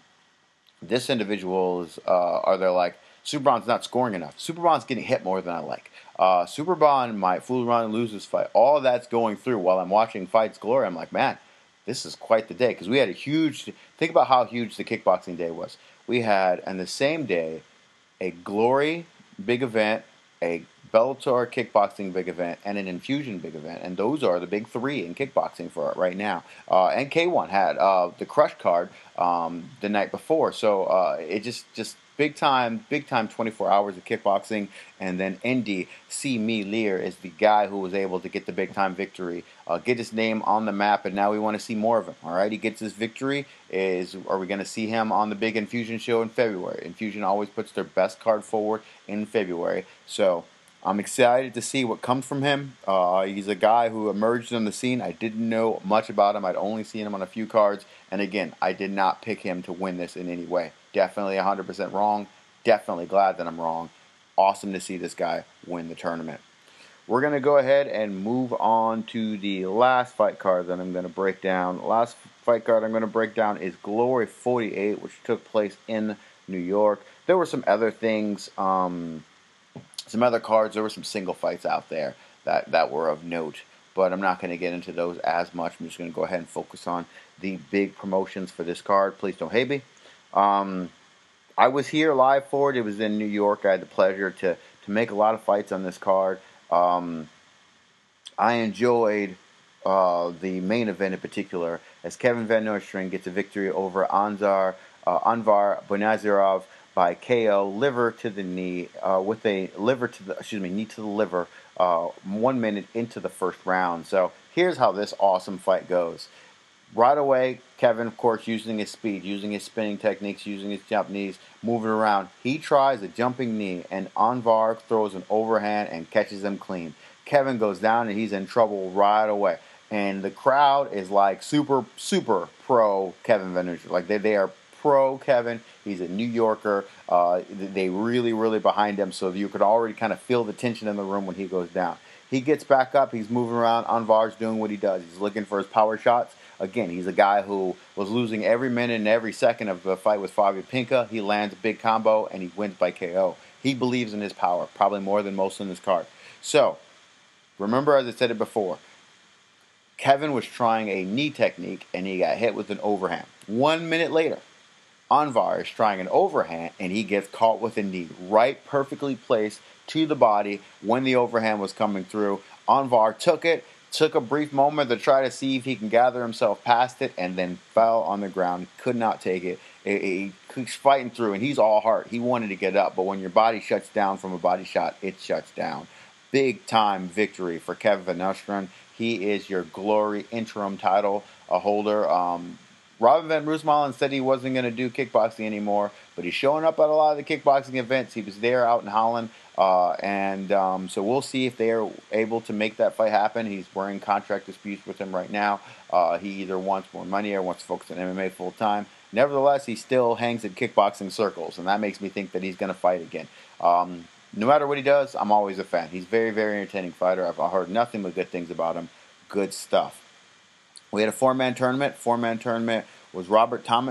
this individual is, uh, are they like, Superbon's not scoring enough. Superbon's getting hit more than I like. Uh, Superbon might fool around and lose this fight. All that's going through while I'm watching Fights Glory. I'm like, man, this is quite the day. Because we had a huge, think about how huge the kickboxing day was. We had, on the same day, a Glory big event, a Bellator kickboxing big event, and an Infusion big event. And those are the big three in kickboxing for right now. Uh, and K one had uh, the Crush card um, the night before. So uh, it just, just big time, big time twenty-four hours of kickboxing. And then Indy C. Me Lear is the guy who was able to get the big time victory, uh, get his name on the map, and now we want to see more of him. All right, he gets his victory. Is are we going to see him on the big Infusion show in February? Infusion always puts their best card forward in February, so I'm excited to see what comes from him. Uh, he's a guy who emerged on the scene. I didn't know much about him. I'd only seen him on a few cards, and again, I did not pick him to win this in any way. Definitely one hundred percent wrong. Definitely glad that I'm wrong. Awesome to see this guy win the tournament. We're going to go ahead and move on to the last fight card that I'm going to break down. The last fight card I'm going to break down is Glory forty-eight, which took place in New York. There were some other things, um, some other cards. There were some single fights out there that, that were of note, but I'm not going to get into those as much. I'm just going to go ahead and focus on the big promotions for this card. Please don't hate me. Um, I was here live for it. It was in New York. I had the pleasure to, to make a lot of fights on this card. Um, I enjoyed uh, the main event in particular as Kevin Van Nostrand gets a victory over Anzar, uh, Anvar Bonazirov by K O, liver to the knee, uh, with a liver to the, excuse me, knee to the liver, uh, one minute into the first round. So here's how this awesome fight goes. Right away, Kevin, of course, using his speed, using his spinning techniques, using his jump knees, moving around. He tries a jumping knee, and Anvar throws an overhand and catches him clean. Kevin goes down, and he's in trouble right away. And the crowd is like super, super pro Kevin Van Nostrand. Like, they, they are pro Kevin. He's a New Yorker. Uh, they really, really behind him, so you could already kind of feel the tension in the room when he goes down. He gets back up. He's moving around. Anvar's doing what he does. He's looking for his power shots. Again, he's a guy who was losing every minute and every second of the fight with Fabio Pinca. He lands a big combo, and he wins by K O. He believes in his power, probably more than most in this card. So, remember, as I said it before, Kevin was trying a knee technique, and he got hit with an overhand. One minute later, Anvar is trying an overhand, and he gets caught with a knee, right perfectly placed to the body when the overhand was coming through. Anvar took it, took a brief moment to try to see if he can gather himself past it, and then fell on the ground. Could not take it. He keeps fighting through, and he's all heart. He wanted to get up, but when your body shuts down from a body shot, it shuts down. Big time victory for Kevin Van Nostrand. He is your Glory interim title uh, holder. Um, Robin Van Roosmalen said he wasn't going to do kickboxing anymore, but he's showing up at a lot of the kickboxing events. He was there out in Holland, uh, and um, so we'll see if they are able to make that fight happen. He's wearing contract disputes with him right now. Uh, he either wants more money or wants to focus on M M A full time. Nevertheless, he still hangs in kickboxing circles, and that makes me think that he's going to fight again. Um, no matter what he does, I'm always a fan. He's a very, very entertaining fighter. I've heard nothing but good things about him. Good stuff. We had a four-man tournament. Four-man tournament was Robert Thomas,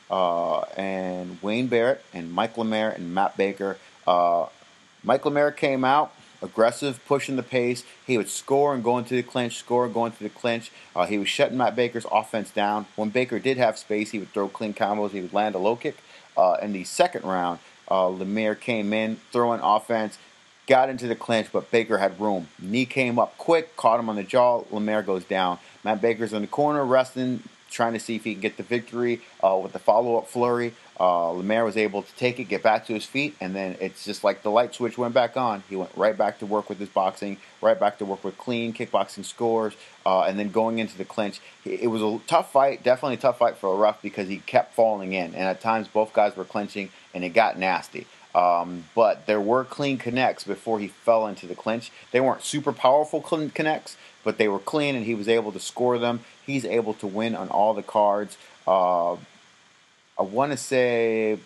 uh, and Wayne Barrett and Mike Lemaire and Matt Baker. Uh, Mike Lemaire came out aggressive, pushing the pace. He would score and go into the clinch, score and go into the clinch. Uh, he was shutting Matt Baker's offense down. When Baker did have space, he would throw clean combos. He would land a low kick. Uh, in the second round, uh, Lemaire came in, throwing offense, got into the clinch, but Baker had room. Knee came up quick, caught him on the jaw. Lemaire goes down. Matt Baker's in the corner, resting, trying to see if he can get the victory uh, with the follow-up flurry. Uh, Lemaire was able to take it, get back to his feet, and then it's just like the light switch went back on. He went right back to work with his boxing, right back to work with clean kickboxing scores, uh, and then going into the clinch. It was a tough fight, definitely a tough fight for Ruff because he kept falling in, and at times both guys were clinching, and it got nasty. Um, but there were clean connects before he fell into the clinch. They weren't super powerful clean connects, but they were clean, and he was able to score them. He's able to win on all the cards. Uh, I want to say,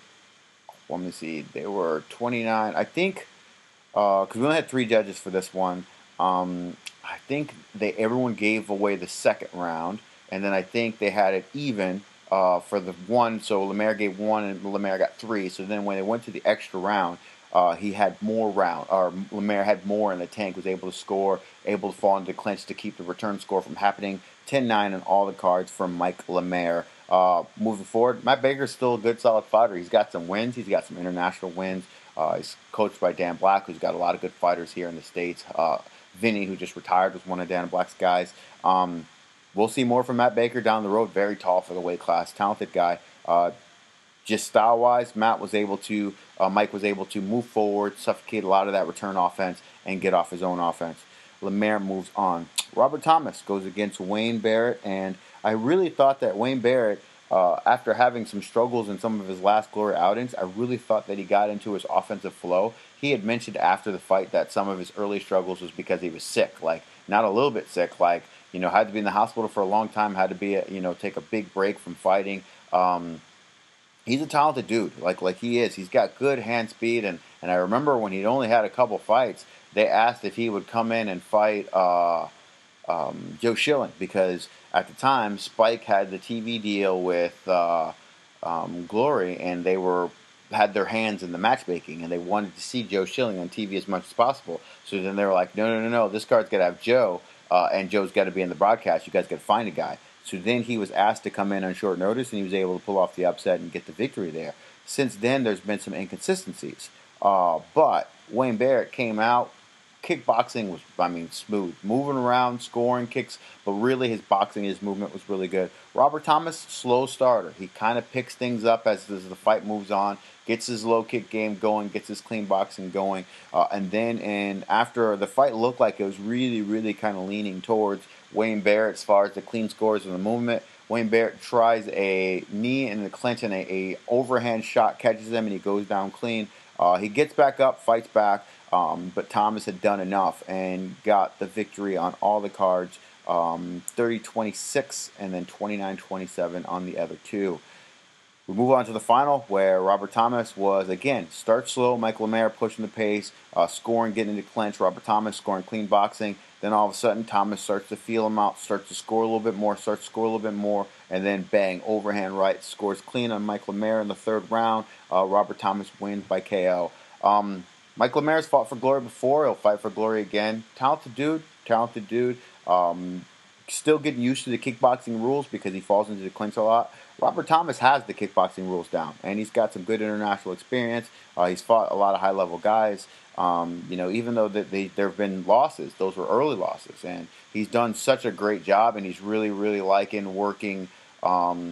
let me see, they were twenty-nine. I think, because uh, we only had three judges for this one. Um, I think they everyone gave away the second round, and then I think they had it even uh, for the one. So Lemaire gave one, and Lemaire got three. So then when they went to the extra round, uh, he had more round, or Lemaire had more in the tank, was able to score, able to fall into the clinch to keep the return score from happening. ten nine on all the cards from Mike Lemaire. Uh, moving forward, Matt Baker's still a good, solid fighter. He's got some wins. He's got some international wins. Uh, he's coached by Dan Black, who's got a lot of good fighters here in the States. Uh, Vinny, who just retired, was one of Dan Black's guys. Um, we'll see more from Matt Baker down the road. Very tall for the weight class, talented guy. Uh, just style-wise, Matt was able to, uh, Mike was able to move forward, suffocate a lot of that return offense, and get off his own offense. Lemaire moves on. Robert Thomas goes against Wayne Barrett, and I really thought that Wayne Barrett, uh, after having some struggles in some of his last glory outings, I really thought that he got into his offensive flow. He had mentioned after the fight that some of his early struggles was because he was sick, like not a little bit sick, like you know had to be in the hospital for a long time, had to be a, you know take a big break from fighting. Um, he's a talented dude, like like he is. He's got good hand speed, and and I remember when he'd only had a couple fights, they asked if he would come in and fight uh, um, Joe Schilling because at the time Spike had the T V deal with uh, um, Glory, and they were had their hands in the matchmaking, and they wanted to see Joe Schilling on T V as much as possible. So then they were like, no, no, no, no, this card's got to have Joe, uh, and Joe's got to be in the broadcast. You guys got to find a guy. So then he was asked to come in on short notice, and he was able to pull off the upset and get the victory there. Since then, there's been some inconsistencies. Uh, but Wayne Barrett came out. Kickboxing was, I mean, smooth. Moving around, scoring kicks, but really his boxing, his movement was really good. Robert Thomas, slow starter. He kind of picks things up as, as the fight moves on, gets his low kick game going, gets his clean boxing going, uh, and then and after the fight looked like it was really, really kind of leaning towards Wayne Barrett as far as the clean scores and the movement. Wayne Barrett tries a knee in the clinch and a, a overhand shot, catches him, and he goes down clean. Uh, he gets back up, fights back, um, but Thomas had done enough and got the victory on all the cards, um, thirty twenty-six and then twenty-nine twenty-seven on the other two. We move on to the final, where Robert Thomas was, again, start slow, Mike Lemaire pushing the pace, uh, scoring, getting into clinch, Robert Thomas scoring clean boxing. Then all of a sudden, Thomas starts to feel him out, starts to score a little bit more, starts to score a little bit more, and then bang, overhand right, scores clean on Mike Lemaire in the third round. Uh, Robert Thomas wins by K O. Um, Mike Lemaire's fought for glory before. He'll fight for glory again. Talented dude, talented dude. Um, still getting used to the kickboxing rules because he falls into the clinch a lot. Robert Thomas has the kickboxing rules down, and he's got some good international experience. Uh, he's fought a lot of high-level guys. Um, you know, even though that they, there have been losses, those were early losses, and he's done such a great job, and he's really, really liking working um,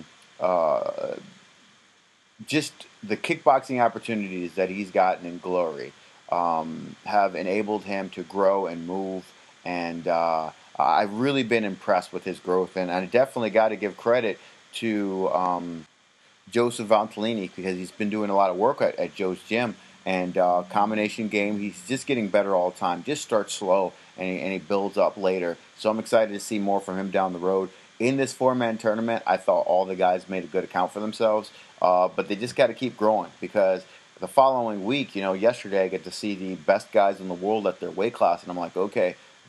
uh, just the kickboxing opportunities that he's gotten in Glory um, have enabled him to grow and move, and uh, I've really been impressed with his growth, and I definitely got to give credit to um, Joseph Valtellini because he's been doing a lot of work at, at Joe's gym, and uh, combination game, he's just getting better all the time. Just starts slow, and he, and he builds up later. So I'm excited to see more from him down the road. In this four-man tournament, I thought all the guys made a good account for themselves, uh, but they just got to keep growing because the following week, you know, yesterday I get to see the best guys in the world at their weight class, and I'm like, okay,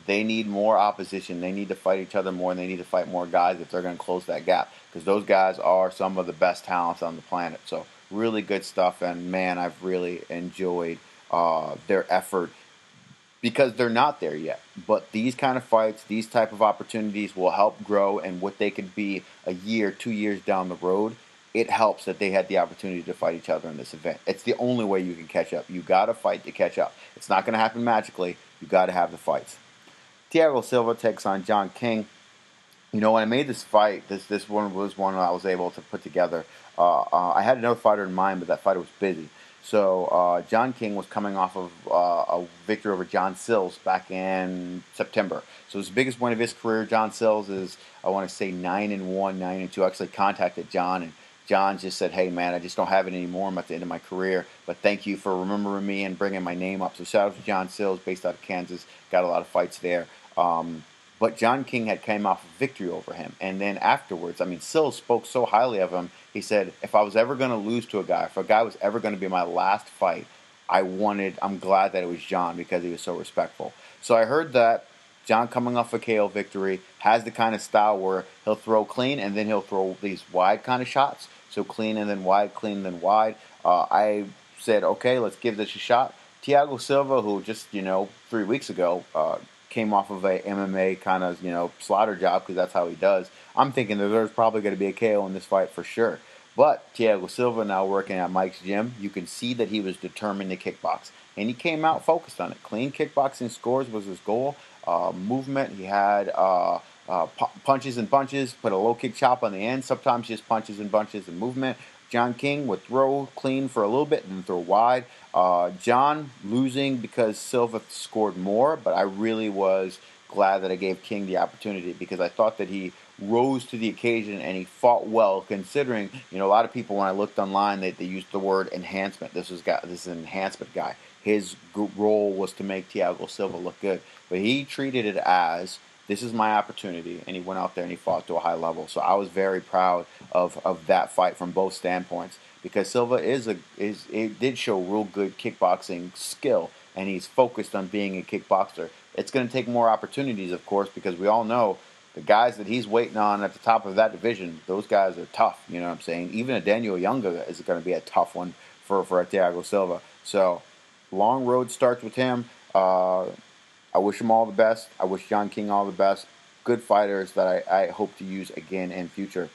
they need more opposition. They need to fight each other more, and they need to fight more guys if they're going to close that gap, because those guys are some of the best talents on the planet. So really good stuff, and man, I've really enjoyed uh, their effort, because they're not there yet. But these kind of fights, these type of opportunities will help grow, and what they could be a year, two years down the road, it helps that they had the opportunity to fight each other in this event. It's the only way you can catch up. You got to fight to catch up. It's not going to happen magically. You got to have the fights. Thiago Silva takes on John King. You know, when I made this fight, this this one was one I was able to put together. Uh, uh, I had another fighter in mind, but that fighter was busy. So uh, John King was coming off of uh, a victory over John Sills back in September. So it's the biggest win of his career. John Sills is, I want to say, nine and one, nine and two. I actually contacted John, and John just said, "Hey man, I just don't have it anymore. I'm at the end of my career, but thank you for remembering me and bringing my name up." So shout out to John Sills, based out of Kansas. Got a lot of fights there. Um, But John King had came off a victory over him. And then afterwards, I mean, Sills spoke so highly of him. He said, if I was ever going to lose to a guy, if a guy was ever going to be my last fight, I wanted, I'm glad that it was John, because he was so respectful. So I heard that John, coming off a K O victory, has the kind of style where he'll throw clean and then he'll throw these wide kind of shots. So clean and then wide, clean and then wide. Uh, I said, okay, let's give this a shot. Thiago Silva, who just, you know, three weeks ago, uh, came off of a M M A kind of, you know, slaughter job, because that's how he does. I'm thinking that there's probably going to be a K O in this fight for sure. But Thiago Silva, now working at Mike's gym, you can see that he was determined to kickbox. And he came out focused on it. Clean kickboxing scores was his goal. Uh, movement, he had uh, uh, pu- punches and bunches, put a low kick chop on the end, sometimes just punches and bunches and movement. John King would throw clean for a little bit and then throw wide. Uh, John losing because Silva scored more, but I really was glad that I gave King the opportunity, because I thought that he rose to the occasion and he fought well, considering, you know, a lot of people, when I looked online, they, they used the word enhancement. This was guy, this is an enhancement guy. His role was to make Thiago Silva look good, but he treated it as, this is my opportunity, and he went out there and he fought to a high level. So I was very proud of, of that fight from both standpoints, because Silva is a is it did show real good kickboxing skill, and he's focused on being a kickboxer. It's going to take more opportunities, of course, because we all know the guys that he's waiting on at the top of that division, those guys are tough. You know what I'm saying? Even a Daniel Younger is going to be a tough one for for a Thiago Silva. So long road starts with him. Uh, I wish him all the best. I wish John King all the best. Good fighters that I, I hope to use again in future.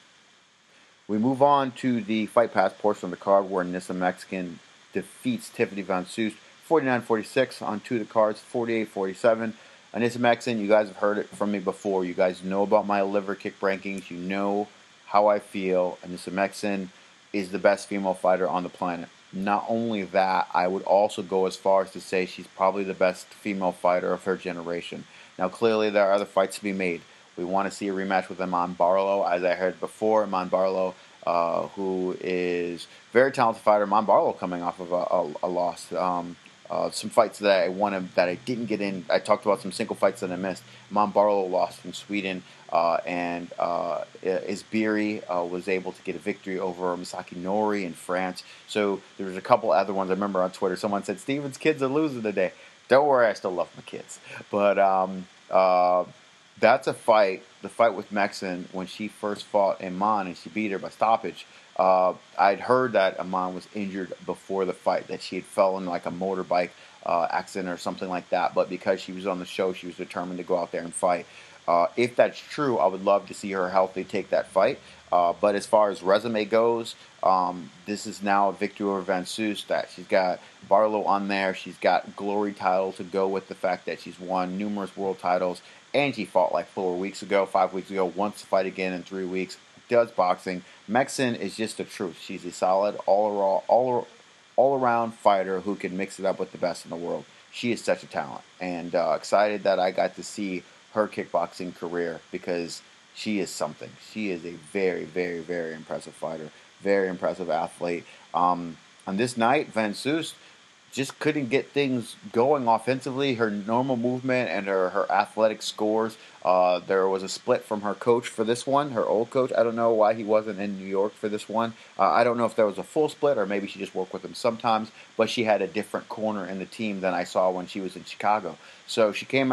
We move on to the Fight Pass portion of the card, where Nissa Mexican defeats Tiffany Van Soest forty-nine forty-six on two of the cards, forty-eight forty-seven. Anissa Mexican, you guys have heard it from me before. You guys know about my liver kick rankings. You know how I feel. Anissa Mexican is the best female fighter on the planet. Not only that, I would also go as far as to say she's probably the best female fighter of her generation. Now, clearly, there are other fights to be made. We want to see a rematch with Iman Barlow, as I heard before. Iman Barlow, uh, who is a very talented fighter. Iman Barlow coming off of a, a, a loss. Um, uh, some fights that I wanted that I didn't get in. I talked about some single fights that I missed. Iman Barlow lost in Sweden, uh, and uh, Isbiri uh, was able to get a victory over Misaki Nori in France. So there was a couple other ones. I remember on Twitter, someone said, Steven's kids are losing today. Don't worry, I still love my kids. But um, uh, that's a fight, the fight with Mexen, when she first fought Iman and she beat her by stoppage. Uh, I'd heard that Iman was injured before the fight, that she had fell in like a motorbike uh, accident or something like that. But because she was on the show, she was determined to go out there and fight. Uh, if that's true, I would love to see her healthy take that fight. Uh, but as far as resume goes, um, this is now a victory over Van Soest. That she's got Barlow on there. She's got glory title to go with the fact that she's won numerous world titles. And she fought like four weeks ago, five weeks ago, wants to fight again in three weeks. Does boxing. Mexen is just the truth. She's a solid, all-around, all, all-around fighter who can mix it up with the best in the world. She is such a talent. And uh, excited that I got to see her kickboxing career, because she is something. She is a very, very, very impressive fighter. Very impressive athlete. Um, on this night, Van Soest just couldn't get things going offensively. Her normal movement and her, her athletic scores. Uh, there was a split from her coach for this one, her old coach. I don't know why he wasn't in New York for this one. Uh, I don't know if there was a full split, or maybe she just worked with him sometimes, but she had a different corner in the team than I saw when she was in Chicago. So she came out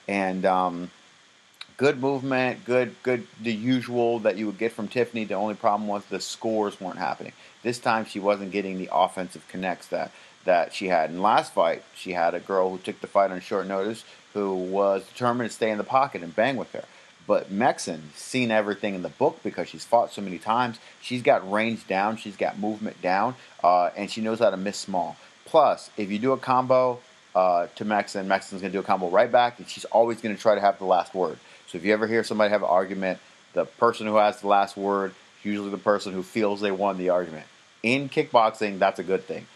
And um, good movement, good, good, the usual that you would get from Tiffany. The only problem was the scores weren't happening. This time she wasn't getting the offensive connects that, that she had. In last fight, she had a girl who took the fight on short notice who was determined to stay in the pocket and bang with her. But Mexen, seen everything in the book because she's fought so many times. She's got range down, she's got movement down, uh, and she knows how to miss small. Plus, if you do a combo uh, to Mexen, Mexen's going to do a combo right back, and she's always going to try to have the last word. So if you ever hear somebody have an argument, the person who has the last word is usually the person who feels they won the argument. In kickboxing, that's a good thing.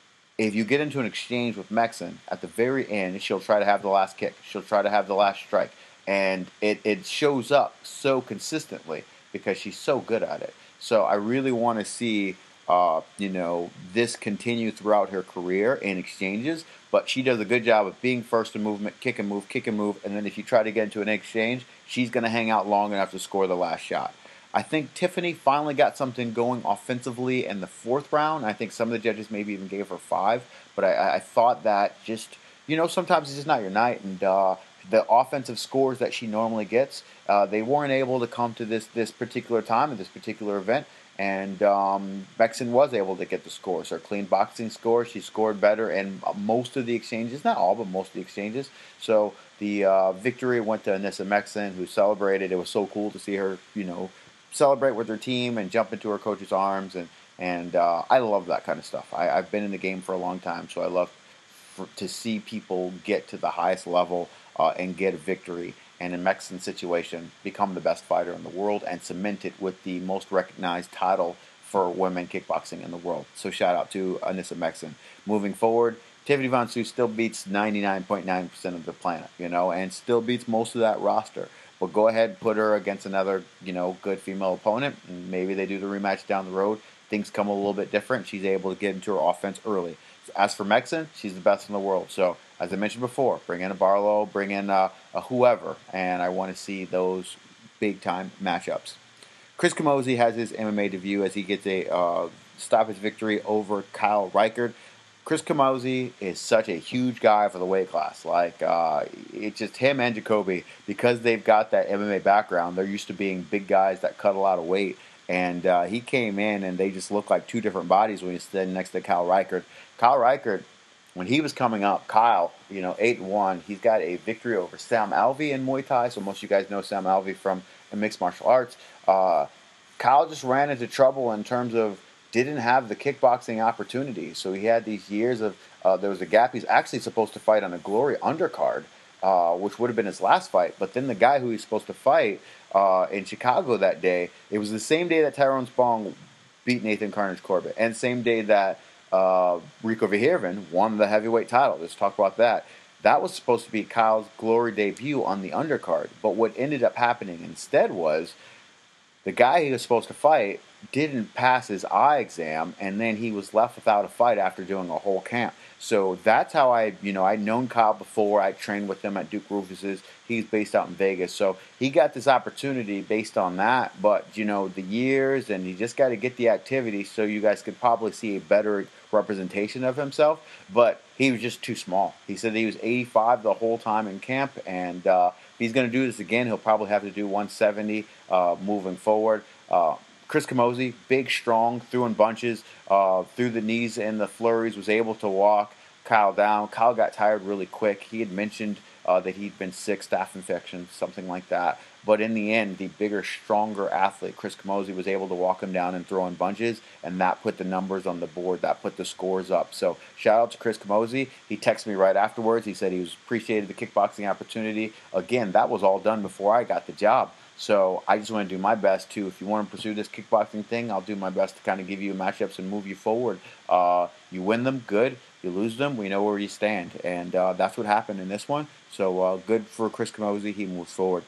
If you get into an exchange with Mexen, at the very end, she'll try to have the last kick. She'll try to have the last strike. And it, it shows up so consistently because she's so good at it. So I really want to see uh, you know, this continue throughout her career in exchanges. But she does a good job of being first in movement, kick and move, kick and move. And then if you try to get into an exchange, she's going to hang out long enough to score the last shot. I think Tiffany finally got something going offensively in the fourth round. I think some of the judges maybe even gave her five. But I, I thought that just, you know, sometimes it's just not your night. And uh, the offensive scores that she normally gets, uh, they weren't able to come to this, this particular time at this particular event. And um, Mexen was able to get the scores. Her clean boxing score, she scored better in most of the exchanges. Not all, but most of the exchanges. So the uh, victory went to Anissa Mexen, who celebrated. It was so cool to see her, you know, celebrate with her team and jump into her coach's arms. And, and uh, I love that kind of stuff. I, I've been in the game for a long time, so I love for, to see people get to the highest level uh, and get a victory. And in Mexen's situation, become the best fighter in the world and cement it with the most recognized title for women kickboxing in the world. So shout out to Anissa Mexen. Moving forward, Tiffany Von Su still beats ninety-nine point nine percent of the planet, you know, and still beats most of that roster. But go ahead and put her against another, you know, good female opponent, and maybe they do the rematch down the road. Things come a little bit different. She's able to get into her offense early. As for Mexen, she's the best in the world. So, as I mentioned before, bring in a Barlow, bring in a, a whoever, and I want to see those big-time matchups. Chris Camozzi has his M M A debut as he gets a uh, stoppage victory over Kyle Reichert. Chris Camozzi is such a huge guy for the weight class. Like, uh, it's just him and Jacoby, because they've got that M M A background, they're used to being big guys that cut a lot of weight. And uh, he came in, and they just look like two different bodies when he's standing next to Kyle Reichert. Kyle Reichert, when he was coming up, Kyle, you know, eight and one, he's got a victory over Sam Alvey in Muay Thai. So most of you guys know Sam Alvey from the mixed martial arts. Uh, Kyle just ran into trouble in terms of didn't have the kickboxing opportunity. So he had these years of, uh, there was a gap. He's actually supposed to fight on a Glory undercard, uh, which would have been his last fight. But then the guy who he's supposed to fight uh, in Chicago that day, it was the same day that Tyrone Spong beat Nathan Carnage Corbett, and same day that uh, Rico Verhoeven won the heavyweight title. Let's talk about that. That was supposed to be Kyle's Glory debut on the undercard. But what ended up happening instead was the guy he was supposed to fight didn't pass his eye exam, and then he was left without a fight after doing a whole camp. So that's how I, you know, I'd known Kyle before. I trained with him at Duke Rufus's. He's based out in Vegas. So he got this opportunity based on that. But, you know, the years, and you just got to get the activity so you guys could probably see a better representation of himself. But he was just too small. He said he was eighty-five the whole time in camp, and uh, if he's going to do this again, he'll probably have to do one seventy uh, moving forward. Uh, Chris Camozzi, big, strong, threw in bunches, uh, threw the knees and the flurries, was able to walk Kyle down. Kyle got tired really quick. He had mentioned uh, that he'd been sick, staph infection, something like that. But in the end, the bigger, stronger athlete, Chris Camozzi, was able to walk him down and throw in bunches, and that put the numbers on the board. That put the scores up. So shout out to Chris Camozzi. He texted me right afterwards. He said he was appreciated the kickboxing opportunity. Again, that was all done before I got the job. So I just want to do my best to, if you want to pursue this kickboxing thing, I'll do my best to kind of give you matchups and move you forward. Uh, you win them, good. You lose them, we know where you stand. And uh, that's what happened in this one. So uh, good for Chris Camozzi. He moves forward.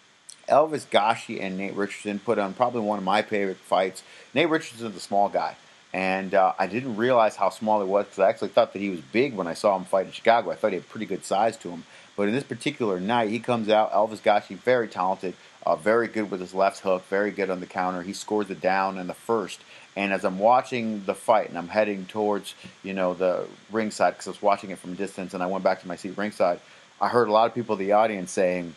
Elvis Gashi and Nate Richardson put on probably one of my favorite fights. Nate Richardson's a small guy. And uh, I didn't realize how small he was because I actually thought that he was big when I saw him fight in Chicago. I thought he had pretty good size to him. But in this particular night, he comes out, Elvis Gashi, very talented, uh, very good with his left hook, very good on the counter. He scores it down in the first. And as I'm watching the fight and I'm heading towards, you know, the ringside, because I was watching it from a distance and I went back to my seat ringside, I heard a lot of people in the audience saying,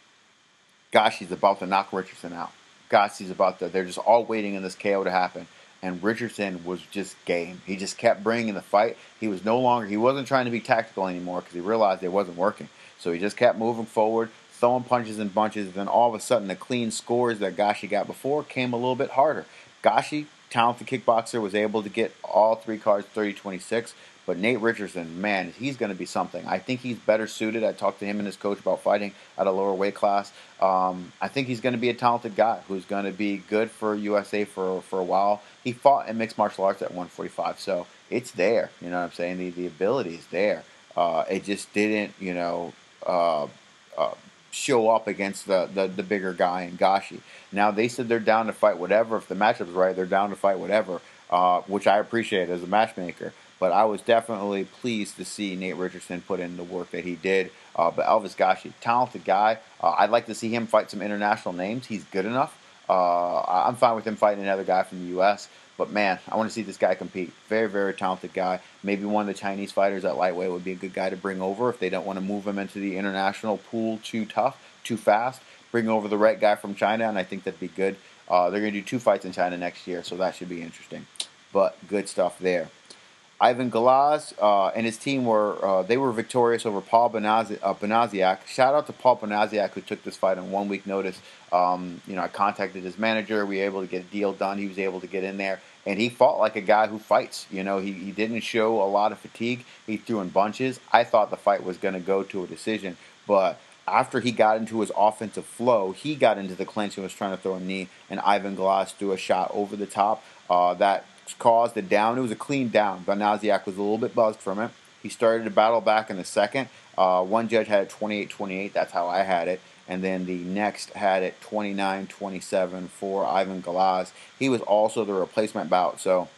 gosh, he's about to knock Richardson out. Gosh, he's about to. They're just all waiting in this K O to happen. And Richardson was just game. He just kept bringing the fight. He was no longer, he wasn't trying to be tactical anymore because he realized it wasn't working. So he just kept moving forward, throwing punches and bunches. And then all of a sudden, the clean scores that Gashi got before came a little bit harder. Gashi, talented kickboxer, was able to get all three cards thirty twenty-six. But Nate Richardson, man, he's going to be something. I think he's better suited. I talked to him and his coach about fighting at a lower weight class. Um, I think he's going to be a talented guy who's going to be good for U S A for for a while. He fought in mixed martial arts at one forty-five, so it's there. You know what I'm saying? The the ability is there. Uh, it just didn't, you know, uh, uh, show up against the, the, the bigger guy in Gashi. Now, they said they're down to fight whatever. If the matchup's right, they're down to fight whatever, uh, which I appreciate as a matchmaker. But I was definitely pleased to see Nate Richardson put in the work that he did. Uh, but Elvis Gashi, talented guy. Uh, I'd like to see him fight some international names. He's good enough. Uh, I'm fine with him fighting another guy from the U S. But, man, I want to see this guy compete. Very, very talented guy. Maybe one of the Chinese fighters at lightweight would be a good guy to bring over if they don't want to move him into the international pool too tough, too fast. Bring over the right guy from China, and I think that'd be good. Uh, they're going to do two fights in China next year, so that should be interesting. But good stuff there. Ivan Galaz uh, and his team were uh, they were victorious over Paul Bonazi- uh, Bonaziak. Shout out to Paul Bonaziak, who took this fight on one week notice. Um, you know, I contacted his manager. We were able to get a deal done. He was able to get in there, and he fought like a guy who fights. You know, he, he didn't show a lot of fatigue. He threw in bunches. I thought the fight was going to go to a decision, but after he got into his offensive flow, he got into the clinch and was trying to throw a knee, and Ivan Galaz threw a shot over the top. Uh, that caused a down. It was a clean down. Bonaziak was a little bit buzzed from it. He started to battle back in the second. Uh, one judge had it twenty-eight twenty-eight. That's how I had it. And then the next had it twenty-nine twenty-seven for Ivan Galaz. He was also the replacement bout, so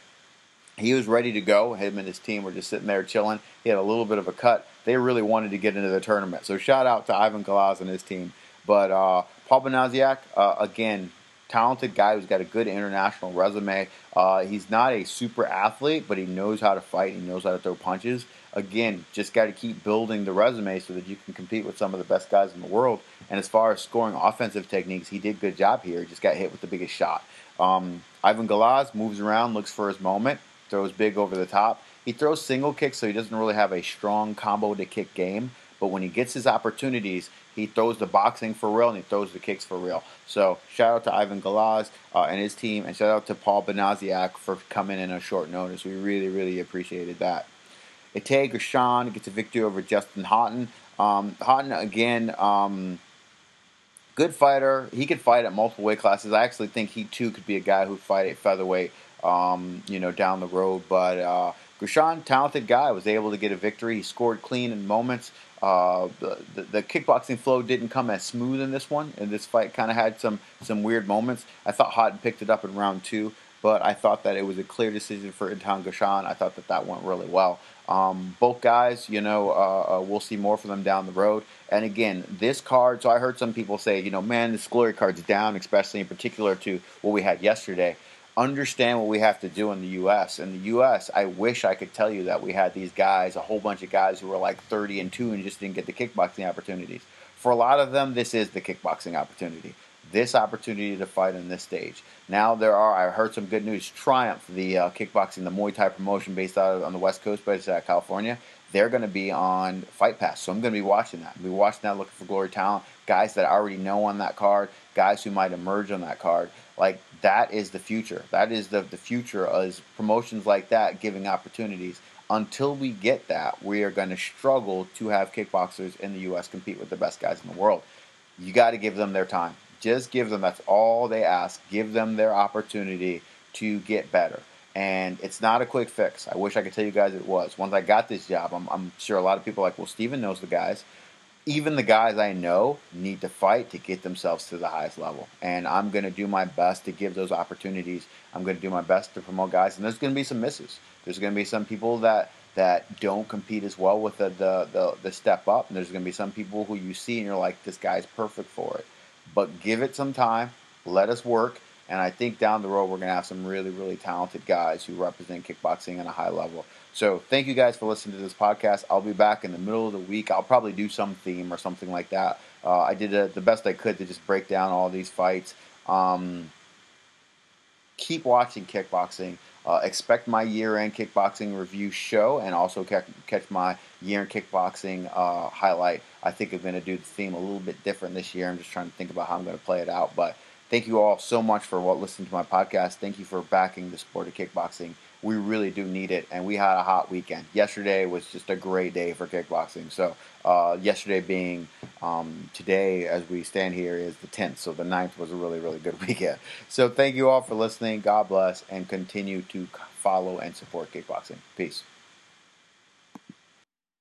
he was ready to go. Him and his team were just sitting there chilling. He had a little bit of a cut. They really wanted to get into the tournament. So shout out to Ivan Galaz and his team. But uh, Paul Bonaziak, uh, again, talented guy who's got a good international resume. Uh, he's not a super athlete, but he knows how to fight. He knows how to throw punches. Again, just got to keep building the resume so that you can compete with some of the best guys in the world. And as far as scoring offensive techniques, he did a good job here. He just got hit with the biggest shot. Um, Ivan Galaz moves around, looks for his moment, throws big over the top. He throws single kicks, so he doesn't really have a strong combo to kick game. But when he gets his opportunities, he throws the boxing for real and he throws the kicks for real. So shout out to Ivan Galaz uh, and his team, and shout out to Paul Bonaziak for coming in on short notice. We really, really appreciated that. Itay Gershon gets a victory over Justin Houghton. Um, Houghton, again, um, good fighter. He could fight at multiple weight classes. I actually think he, too, could be a guy who'd fight at featherweight, um, you know, down the road. But uh, Gershon, talented guy, was able to get a victory. He scored clean in moments. Uh, the, the the kickboxing flow didn't come as smooth in this one, and this fight kind of had some some weird moments. I thought Houghton picked it up in round two, but I thought that it was a clear decision for Itay Gershon. I thought that that went really well. Um, both guys, you know, uh, uh, we'll see more from them down the road. And again, this card, so I heard some people say, you know, man, this glory card's down, especially in particular to what we had yesterday. Understand what we have to do in the U S In the U S, I wish I could tell you that we had these guys, a whole bunch of guys who were like thirty and two and just didn't get the kickboxing opportunities. For a lot of them, this is the kickboxing opportunity. This opportunity to fight on this stage. Now there are, I heard some good news, Triumph, the uh, kickboxing, the Muay Thai promotion based out of, on the West Coast, based out of California, they're going to be on Fight Pass. So I'm going to be watching that. I'll be watching that, looking for glory talent, guys that I already know on that card, guys who might emerge on that card. Like, that is the future. That is the, the future, is promotions like that giving opportunities. Until we get that, we are going to struggle to have kickboxers in the U S compete with the best guys in the world. You got to give them their time. Just give them, that's all they ask. Give them their opportunity to get better. And it's not a quick fix. I wish I could tell you guys it was. Once I got this job, I'm, I'm sure a lot of people are like, well, Steven knows the guys. Even the guys I know need to fight to get themselves to the highest level. And I'm going to do my best to give those opportunities. I'm going to do my best to promote guys. And there's going to be some misses. There's going to be some people that, that don't compete as well with the, the, the, the step up. And there's going to be some people who you see and you're like, this guy's perfect for it. But give it some time. Let us work. And I think down the road we're going to have some really, really talented guys who represent kickboxing at a high level. So thank you guys for listening to this podcast. I'll be back in the middle of the week. I'll probably do some theme or something like that. Uh, I did uh, the best I could to just break down all these fights. Um, keep watching kickboxing. Uh, expect my year-end kickboxing review show, and also catch, catch my year-end kickboxing uh, highlight. I think I'm going to do the theme a little bit different this year. I'm just trying to think about how I'm going to play it out. But thank you all so much for what listening to my podcast. Thank you for backing the sport of kickboxing. We really do need it, and we had a hot weekend. Yesterday was just a great day for kickboxing. So uh, yesterday being um, today, as we stand here, is the tenth. So the ninth was a really, really good weekend. So thank you all for listening. God bless, and continue to follow and support kickboxing. Peace.